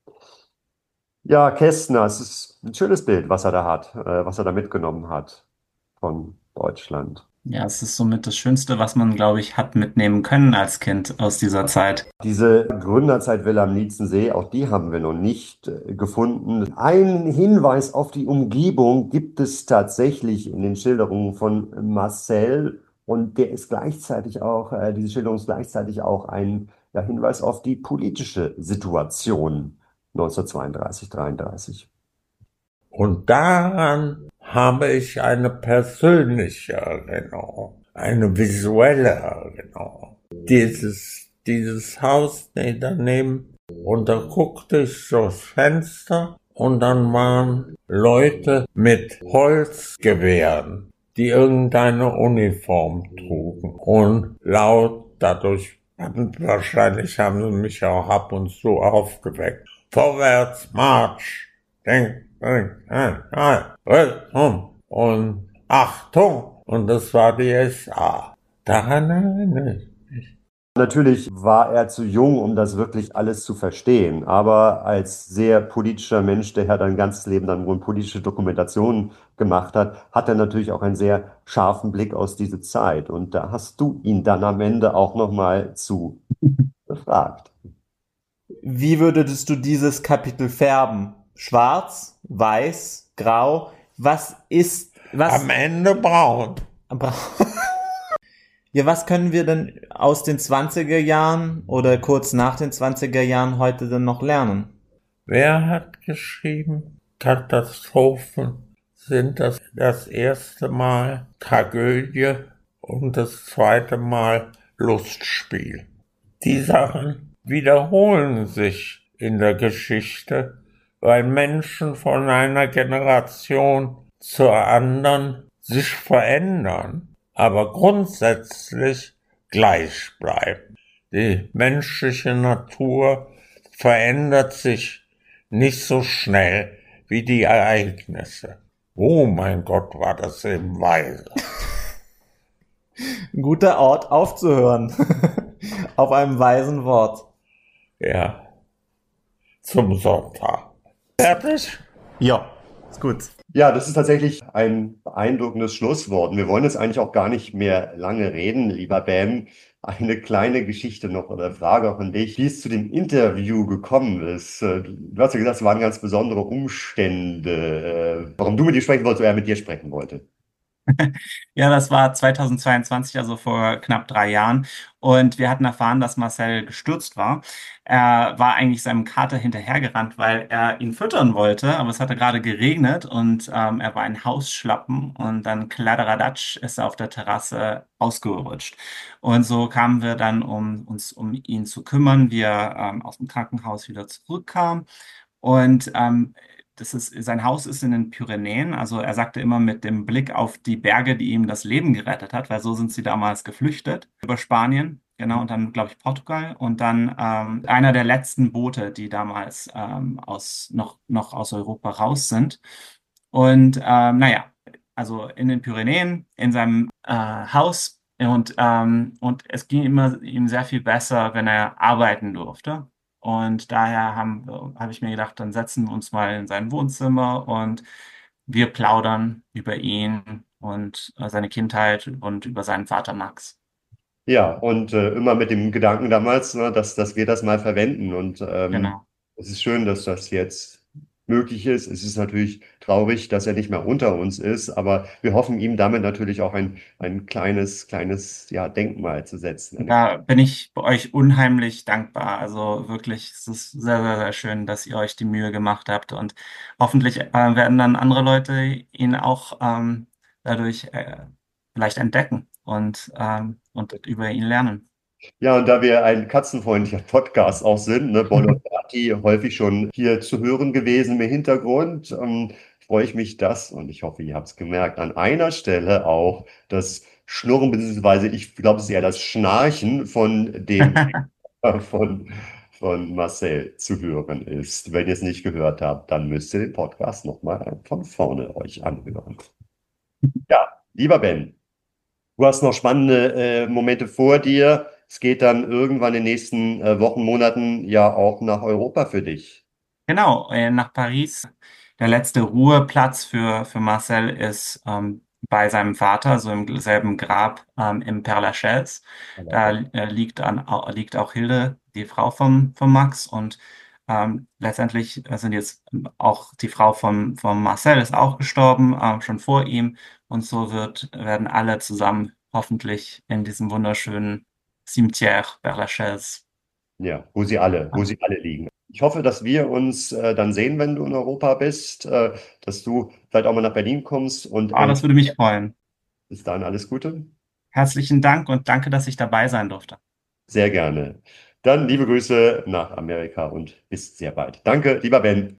Ja, Kästner, es ist ein schönes Bild, was er da hat, äh, was er da mitgenommen hat von Deutschland. Ja, es ist somit das Schönste, was man, glaube ich, hat mitnehmen können als Kind aus dieser Zeit. Diese Gründerzeit-Villa am Lietzensee, auch die haben wir noch nicht äh, gefunden. Einen Hinweis auf die Umgebung gibt es tatsächlich in den Schilderungen von Marcel und der ist gleichzeitig auch, äh, diese Schilderung ist gleichzeitig auch ein ja, Hinweis auf die politische Situation neunzehnhundertzweiunddreißig, dreiunddreißig. Und daran habe ich eine persönliche Erinnerung, eine visuelle Erinnerung. Dieses, dieses Haus daneben, und da guckte ich durchs Fenster und dann waren Leute mit Holzgewehren, die irgendeine Uniform trugen und laut dadurch, wahrscheinlich haben sie mich auch ab und zu aufgeweckt. Vorwärts, Marsch! Denk, denk, denk, denk, und Achtung! Und das war die S A. Daran erinnere ich mich. Natürlich war er zu jung, um das wirklich alles zu verstehen, aber als sehr politischer Mensch, der ja sein ganzes Leben dann wohl politische Dokumentationen gemacht hat, hat er natürlich auch einen sehr scharfen Blick aus dieser Zeit. Und da hast du ihn dann am Ende auch nochmal zu befragt. Wie würdest du dieses Kapitel färben? Schwarz, weiß, grau? Was ist Was, Am Ende braun. Bra- ja, was können wir denn aus den zwanziger Jahren oder kurz nach den zwanziger Jahren heute denn noch lernen? Wer hat geschrieben, Katastrophen sind das, das erste Mal Tragödie und das zweite Mal Lustspiel. Die Sachen wiederholen sich in der Geschichte, weil Menschen von einer Generation zur anderen sich verändern, aber grundsätzlich gleich bleiben. Die menschliche Natur verändert sich nicht so schnell wie die Ereignisse. Oh mein Gott, war das eben weise. Ein guter Ort aufzuhören. Auf einem weisen Wort. Ja, zum Sonntag. Fertig? Ja, ist gut. Ja, das ist tatsächlich ein beeindruckendes Schlusswort. Und wir wollen jetzt eigentlich auch gar nicht mehr lange reden, lieber Ben. Eine kleine Geschichte noch oder Frage auch an dich, wie es zu dem Interview gekommen ist. Äh, Du hast ja gesagt, es waren ganz besondere Umstände, äh, warum du mit dir sprechen wolltest oder er mit dir sprechen wollte. Ja, das war zweitausendzweiundzwanzig, also vor knapp drei Jahren. Und wir hatten erfahren, dass Marcel gestürzt war. Er war eigentlich seinem Kater hinterhergerannt, weil er ihn füttern wollte, aber es hatte gerade geregnet und ähm, er war ein Hausschlappen und dann Kladderadatsch ist er auf der Terrasse ausgerutscht. Und so kamen wir dann, um uns um ihn zu kümmern, wie er ähm, aus dem Krankenhaus wieder zurückkam. Und ähm, das ist, sein Haus ist in den Pyrenäen. Also er sagte immer mit dem Blick auf die Berge, die ihm das Leben gerettet hat, weil so sind sie damals geflüchtet über Spanien, genau, und dann, glaube ich, Portugal. Und dann ähm, einer der letzten Boote, die damals ähm, aus, noch, noch aus Europa raus sind. Und ähm, naja, also in den Pyrenäen, in seinem äh, Haus. Und, ähm, und es ging immer ihm sehr viel besser, wenn er arbeiten durfte. Und daher haben, habe ich mir gedacht, dann setzen wir uns mal in sein Wohnzimmer und wir plaudern über ihn und äh, seine Kindheit und über seinen Vater Max. Ja, und äh, immer mit dem Gedanken damals, ne, dass, dass wir das mal verwenden. Und ähm, Genau. es ist schön, dass das jetzt möglich ist. Es ist natürlich traurig, dass er nicht mehr unter uns ist, aber wir hoffen, ihm damit natürlich auch ein, ein kleines, kleines, ja, Denkmal zu setzen. Da bin ich bei euch unheimlich dankbar. Also wirklich, es ist sehr, sehr, sehr schön, dass ihr euch die Mühe gemacht habt und hoffentlich äh, werden dann andere Leute ihn auch ähm, dadurch äh, vielleicht entdecken und, ähm, und über ihn lernen. Ja, und da wir ein katzenfreundlicher Podcast auch sind, ne, Bolle und Berti häufig schon hier zu hören gewesen im Hintergrund, ähm, freue ich mich, dass, und ich hoffe, ihr habt es gemerkt, an einer Stelle auch das Schnurren, beziehungsweise ich glaube, es ist eher das Schnarchen von dem von, von Marcel zu hören ist. Wenn ihr es nicht gehört habt, dann müsst ihr den Podcast nochmal von vorne euch anhören. Ja, lieber Ben, du hast noch spannende äh, Momente vor dir. Es geht dann irgendwann in den nächsten äh, Wochen, Monaten ja auch nach Europa für dich. Genau, äh, nach Paris. Der letzte Ruheplatz für, für Marcel ist ähm, bei seinem Vater, so im selben Grab ähm, im Père Lachaise. Da äh, liegt, an, au- liegt auch Hilde, die Frau von, von Max. Und ähm, letztendlich sind jetzt auch die Frau von, von Marcel ist auch gestorben, ähm, schon vor ihm. Und so wird, werden alle zusammen hoffentlich in diesem wunderschönen Cimetière Père Lachaise. Ja, wo sie alle, wo sie alle liegen. Ich hoffe, dass wir uns äh, dann sehen, wenn du in Europa bist, äh, dass du vielleicht auch mal nach Berlin kommst und Ah, äh, das würde mich freuen. bis dahin alles Gute. Herzlichen Dank und danke, dass ich dabei sein durfte. Sehr gerne. Dann liebe Grüße nach Amerika und bis sehr bald. Danke, lieber Ben.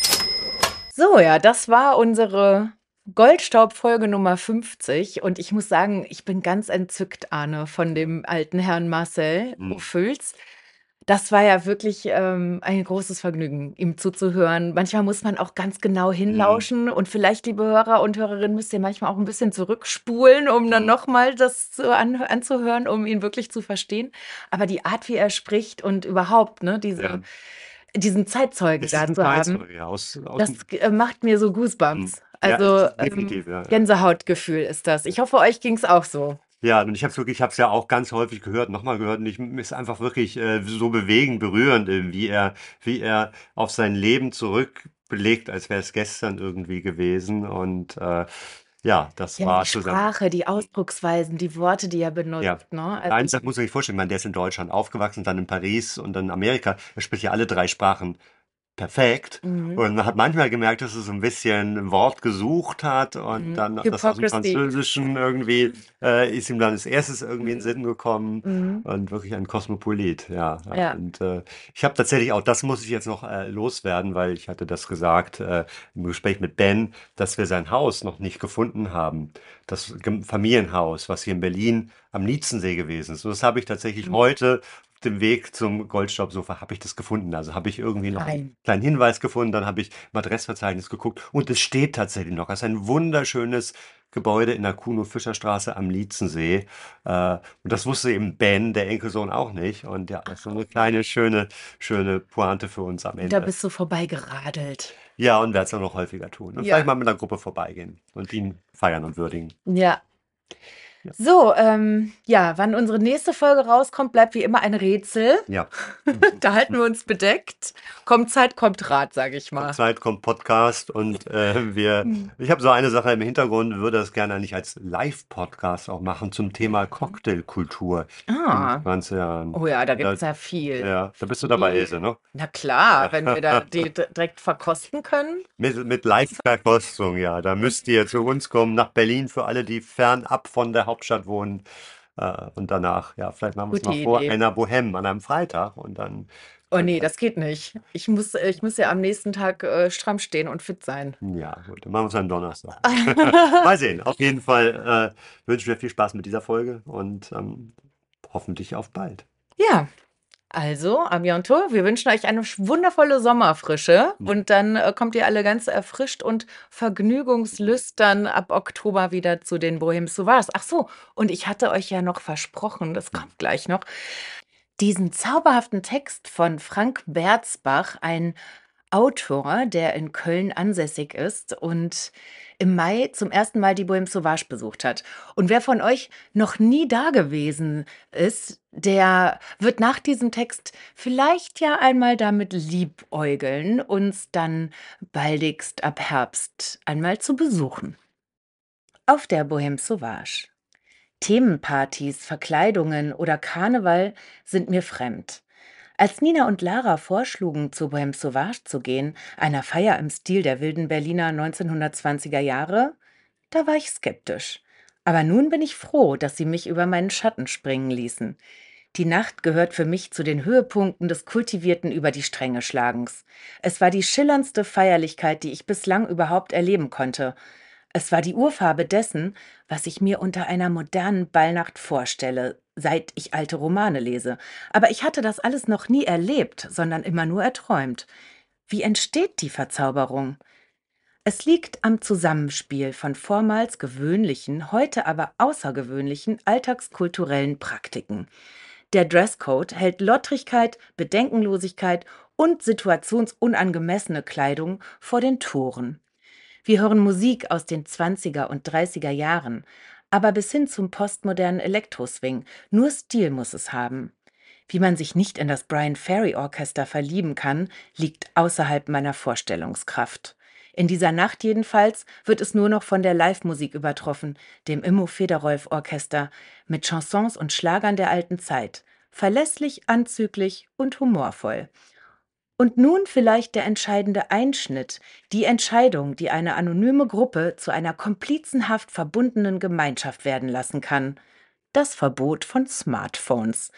So, ja, das war unsere Goldstaub-Folge Nummer fünfzig. Und ich muss sagen, ich bin ganz entzückt, Arne, von dem alten Herrn Marcel Hm. Ophüls. Das war ja wirklich ähm, ein großes Vergnügen, ihm zuzuhören. Manchmal muss man auch ganz genau hinlauschen und vielleicht, liebe Hörer und Hörerinnen, müsst ihr manchmal auch ein bisschen zurückspulen, um dann nochmal das zu an, anzuhören, um ihn wirklich zu verstehen. Aber die Art, wie er spricht und überhaupt, ne, diese, Ja. diesen Zeitzeugen Es da ist ein zu haben, Zeitzeuge, ja, aus, aus das äh, macht mir so Goosebumps. Ja, Also es ist ähm, definitiv, ja, ja. Gänsehautgefühl ist das. Ich hoffe, euch ging es auch so. Ja, und ich habe es wirklich, ich habe es ja auch ganz häufig gehört, nochmal gehört, und ich mir ist einfach wirklich äh, so bewegend, berührend, äh, wie er, wie er auf sein Leben zurückblickt, als wäre es gestern irgendwie gewesen. Und äh, ja, das Ja, war die zusammen. Sprache, die Ausdrucksweisen, die Worte, die er Ja, benutzt, ne? eins, Also, das muss man sich vorstellen, ich meine, der ist in Deutschland aufgewachsen, dann in Paris und dann in Amerika. Er spricht ja alle drei Sprachen perfekt. mhm, Und man hat manchmal gemerkt, dass er so ein bisschen ein Wort gesucht hat und mhm. dann das aus dem Hypocrisy. Französischen irgendwie äh, ist ihm dann als erstes irgendwie in den Sinn gekommen Mhm. und wirklich ein Kosmopolit, ja. ja. Ja. Und äh, ich habe tatsächlich auch, das muss ich jetzt noch äh, loswerden, weil ich hatte das gesagt äh, im Gespräch mit Ben, dass wir sein Haus noch nicht gefunden haben. Das Gem- Familienhaus, was hier in Berlin am Nietzschensee gewesen ist. Und das habe ich tatsächlich Mhm. heute auf dem Weg zum Goldstaubsofa habe ich das gefunden. Also habe ich irgendwie noch einen Nein. kleinen Hinweis gefunden, dann habe ich im Adressverzeichnis geguckt und es steht tatsächlich noch. Es ist ein wunderschönes Gebäude in der Kuno-Fischer-Straße am Lietzensee. Äh, und das wusste eben Ben, der Enkelsohn, auch nicht. Und ja, das ist so eine kleine, schöne, schöne Pointe für uns am Und da Ende. bist du vorbeigeradelt. Ja, und werde es auch noch häufiger tun. Und Ja. vielleicht mal mit einer Gruppe vorbeigehen und ihn feiern und würdigen. Ja. Ja. So, ähm, ja, wann unsere nächste Folge rauskommt, bleibt wie immer ein Rätsel. Ja. Da halten wir uns bedeckt. Kommt Zeit, kommt Rat, sage ich Kommt mal. Zeit, kommt Podcast und äh, wir, Hm. ich habe so eine Sache im Hintergrund, würde das gerne eigentlich als Live-Podcast auch machen zum Thema Cocktailkultur in Ah, zwanzig Jahren. oh ja, da gibt Ja, es ja viel. ja, da bist du dabei, Viel. Ilse, ne? Na klar, wenn wir da die d- direkt verkosten können. Mit, mit Live-Verkostung, ja. Da müsst ihr zu uns kommen, nach Berlin, für alle, die fernab von der Hauptstadt wohnen. Äh, und danach, ja, vielleicht machen wir es Gute mal vor Idee. einer Bohème an einem Freitag und dann Oh könnt nee, ihr, das geht nicht. Ich muss, äh, ich muss ja am nächsten Tag äh, stramm stehen und fit sein. ja, gut, dann machen wir es am Donnerstag. Mal sehen. Auf jeden Fall äh, wünschen wir viel Spaß mit dieser Folge und ähm, hoffentlich auf bald. Ja, also, à bientôt. Wir wünschen euch eine sch- wundervolle Sommerfrische und dann äh, kommt ihr alle ganz erfrischt und vergnügungslüstern ab Oktober wieder zu den Bohèmes Sauvages. Ach so, und ich hatte euch ja noch versprochen, das kommt gleich noch, diesen zauberhaften Text von Frank Berzbach, ein Autor, der in Köln ansässig ist und im Mai zum ersten Mal die Bohème Sauvage besucht hat. Und wer von euch noch nie da gewesen ist, der wird nach diesem Text vielleicht ja einmal damit liebäugeln, uns dann baldigst ab Herbst einmal zu besuchen. Auf der Bohème Sauvage. Themenpartys, Verkleidungen oder Karneval sind mir fremd. Als Nina und Lara vorschlugen, zur Bohème Sauvage zu gehen, einer Feier im Stil der wilden Berliner neunzehnhundertzwanziger Jahre, da war ich skeptisch. Aber nun bin ich froh, dass sie mich über meinen Schatten springen ließen. Die Nacht gehört für mich zu den Höhepunkten des kultivierten Über die Stränge Schlagens. Es war die schillerndste Feierlichkeit, die ich bislang überhaupt erleben konnte. Es war die Urfarbe dessen, was ich mir unter einer modernen Ballnacht vorstelle, seit ich alte Romane lese. Aber ich hatte das alles noch nie erlebt, sondern immer nur erträumt. Wie entsteht die Verzauberung? Es liegt am Zusammenspiel von vormals gewöhnlichen, heute aber außergewöhnlichen alltagskulturellen Praktiken. Der Dresscode hält Lottrigkeit, Bedenkenlosigkeit und situationsunangemessene Kleidung vor den Toren. Wir hören Musik aus den zwanziger und dreißiger Jahren, aber bis hin zum postmodernen Elektroswing. Nur Stil muss es haben. Wie man sich nicht in das Brian Ferry Orchester verlieben kann, liegt außerhalb meiner Vorstellungskraft. In dieser Nacht jedenfalls wird es nur noch von der Live-Musik übertroffen, dem Immo Federolf Orchester, mit Chansons und Schlagern der alten Zeit. Verlässlich, anzüglich und humorvoll. Und nun vielleicht der entscheidende Einschnitt, die Entscheidung, die eine anonyme Gruppe zu einer komplizenhaft verbundenen Gemeinschaft werden lassen kann. Das Verbot von Smartphones.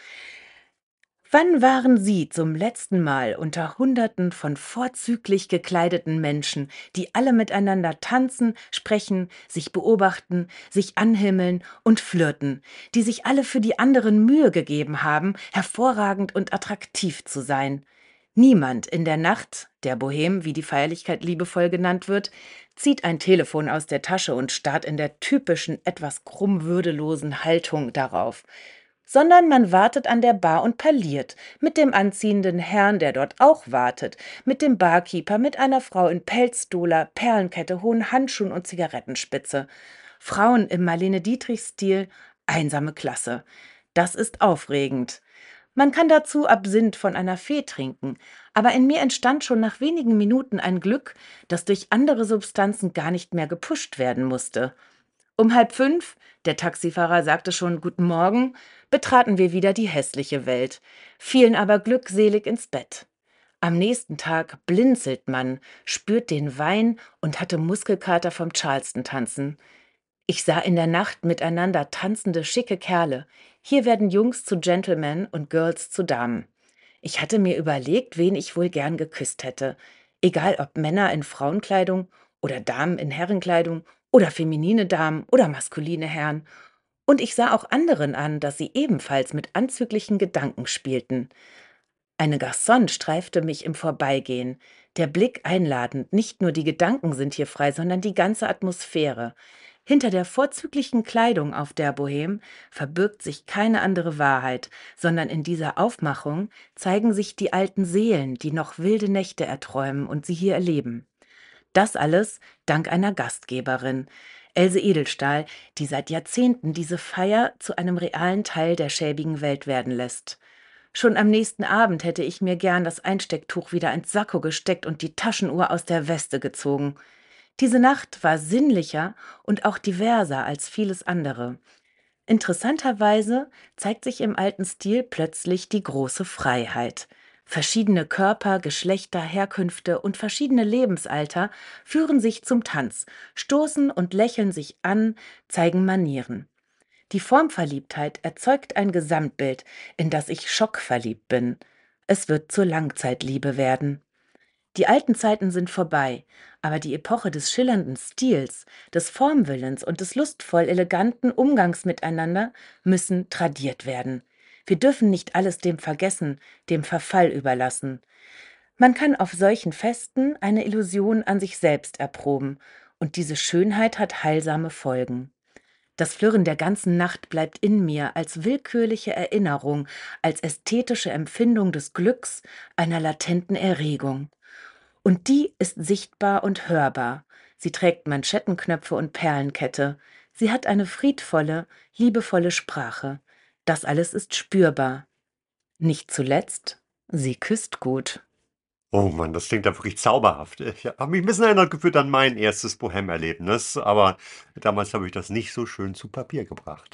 Wann waren Sie zum letzten Mal unter Hunderten von vorzüglich gekleideten Menschen, die alle miteinander tanzen, sprechen, sich beobachten, sich anhimmeln und flirten, die sich alle für die anderen Mühe gegeben haben, hervorragend und attraktiv zu sein? Niemand in der Nacht, der Bohème, wie die Feierlichkeit liebevoll genannt wird, zieht ein Telefon aus der Tasche und starrt in der typischen, etwas krumm würdelosen Haltung darauf, sondern man wartet an der Bar und parliert mit dem anziehenden Herrn, der dort auch wartet, mit dem Barkeeper, mit einer Frau in Pelzdola, Perlenkette, hohen Handschuhen und Zigarettenspitze. Frauen im Marlene-Dietrich-Stil, einsame Klasse. Das ist aufregend. Man kann dazu Absinth von einer Fee trinken, aber in mir entstand schon nach wenigen Minuten ein Glück, das durch andere Substanzen gar nicht mehr gepusht werden musste. Um halb fünf, der Taxifahrer sagte schon Guten Morgen, betraten wir wieder die hässliche Welt, fielen aber glückselig ins Bett. Am nächsten Tag blinzelt man, spürt den Wein und hatte Muskelkater vom Charleston-Tanzen. Ich sah in der Nacht miteinander tanzende, schicke Kerle. Hier werden Jungs zu Gentlemen und Girls zu Damen. Ich hatte mir überlegt, wen ich wohl gern geküsst hätte. Egal ob Männer in Frauenkleidung oder Damen in Herrenkleidung oder feminine Damen oder maskuline Herren. Und ich sah auch anderen an, dass sie ebenfalls mit anzüglichen Gedanken spielten. Eine Garçonne streifte mich im Vorbeigehen. Der Blick einladend, nicht nur die Gedanken sind hier frei, sondern die ganze Atmosphäre. Hinter der vorzüglichen Kleidung auf der Bohème verbirgt sich keine andere Wahrheit, sondern in dieser Aufmachung zeigen sich die alten Seelen, die noch wilde Nächte erträumen und sie hier erleben. Das alles dank einer Gastgeberin, Else Edelstahl, die seit Jahrzehnten diese Feier zu einem realen Teil der schäbigen Welt werden lässt. Schon am nächsten Abend hätte ich mir gern das Einstecktuch wieder ins Sakko gesteckt und die Taschenuhr aus der Weste gezogen. Diese Nacht war sinnlicher und auch diverser als vieles andere. Interessanterweise zeigt sich im alten Stil plötzlich die große Freiheit. Verschiedene Körper, Geschlechter, Herkünfte und verschiedene Lebensalter führen sich zum Tanz, stoßen und lächeln sich an, zeigen Manieren. Die Formverliebtheit erzeugt ein Gesamtbild, in das ich schockverliebt bin. Es wird zur Langzeitliebe werden. Die alten Zeiten sind vorbei, aber die Epoche des schillernden Stils, des Formwillens und des lustvoll eleganten Umgangs miteinander müssen tradiert werden. Wir dürfen nicht alles dem Vergessen, dem Verfall überlassen. Man kann auf solchen Festen eine Illusion an sich selbst erproben, und diese Schönheit hat heilsame Folgen. Das Flirren der ganzen Nacht bleibt in mir als willkürliche Erinnerung, als ästhetische Empfindung des Glücks, einer latenten Erregung. Und die ist sichtbar und hörbar. Sie trägt Manschettenknöpfe und Perlenkette. Sie hat eine friedvolle, liebevolle Sprache. Das alles ist spürbar. Nicht zuletzt, sie küsst gut. Oh Mann, das klingt ja wirklich zauberhaft. Ich habe mich ein bisschen erinnert gefühlt an mein erstes Bohème-Erlebnis, aber damals habe ich das nicht so schön zu Papier gebracht.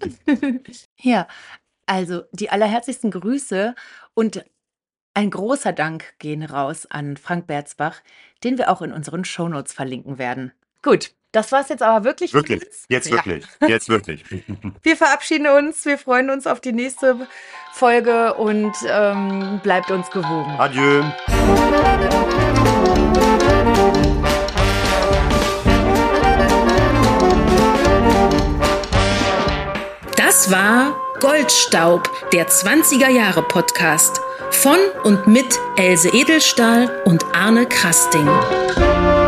Ja, also die allerherzlichsten Grüße und ein großer Dank gehen raus an Frank Berzbach, den wir auch in unseren Shownotes verlinken werden. Gut, das war's jetzt aber wirklich. Wirklich, jetzt Ja. wirklich, jetzt wirklich. Wir verabschieden uns, wir freuen uns auf die nächste Folge und ähm, bleibt uns gewogen. Adieu. Das war Goldstaub, der zwanziger-Jahre-Podcast von und mit Else Edelstahl und Arne Krasting.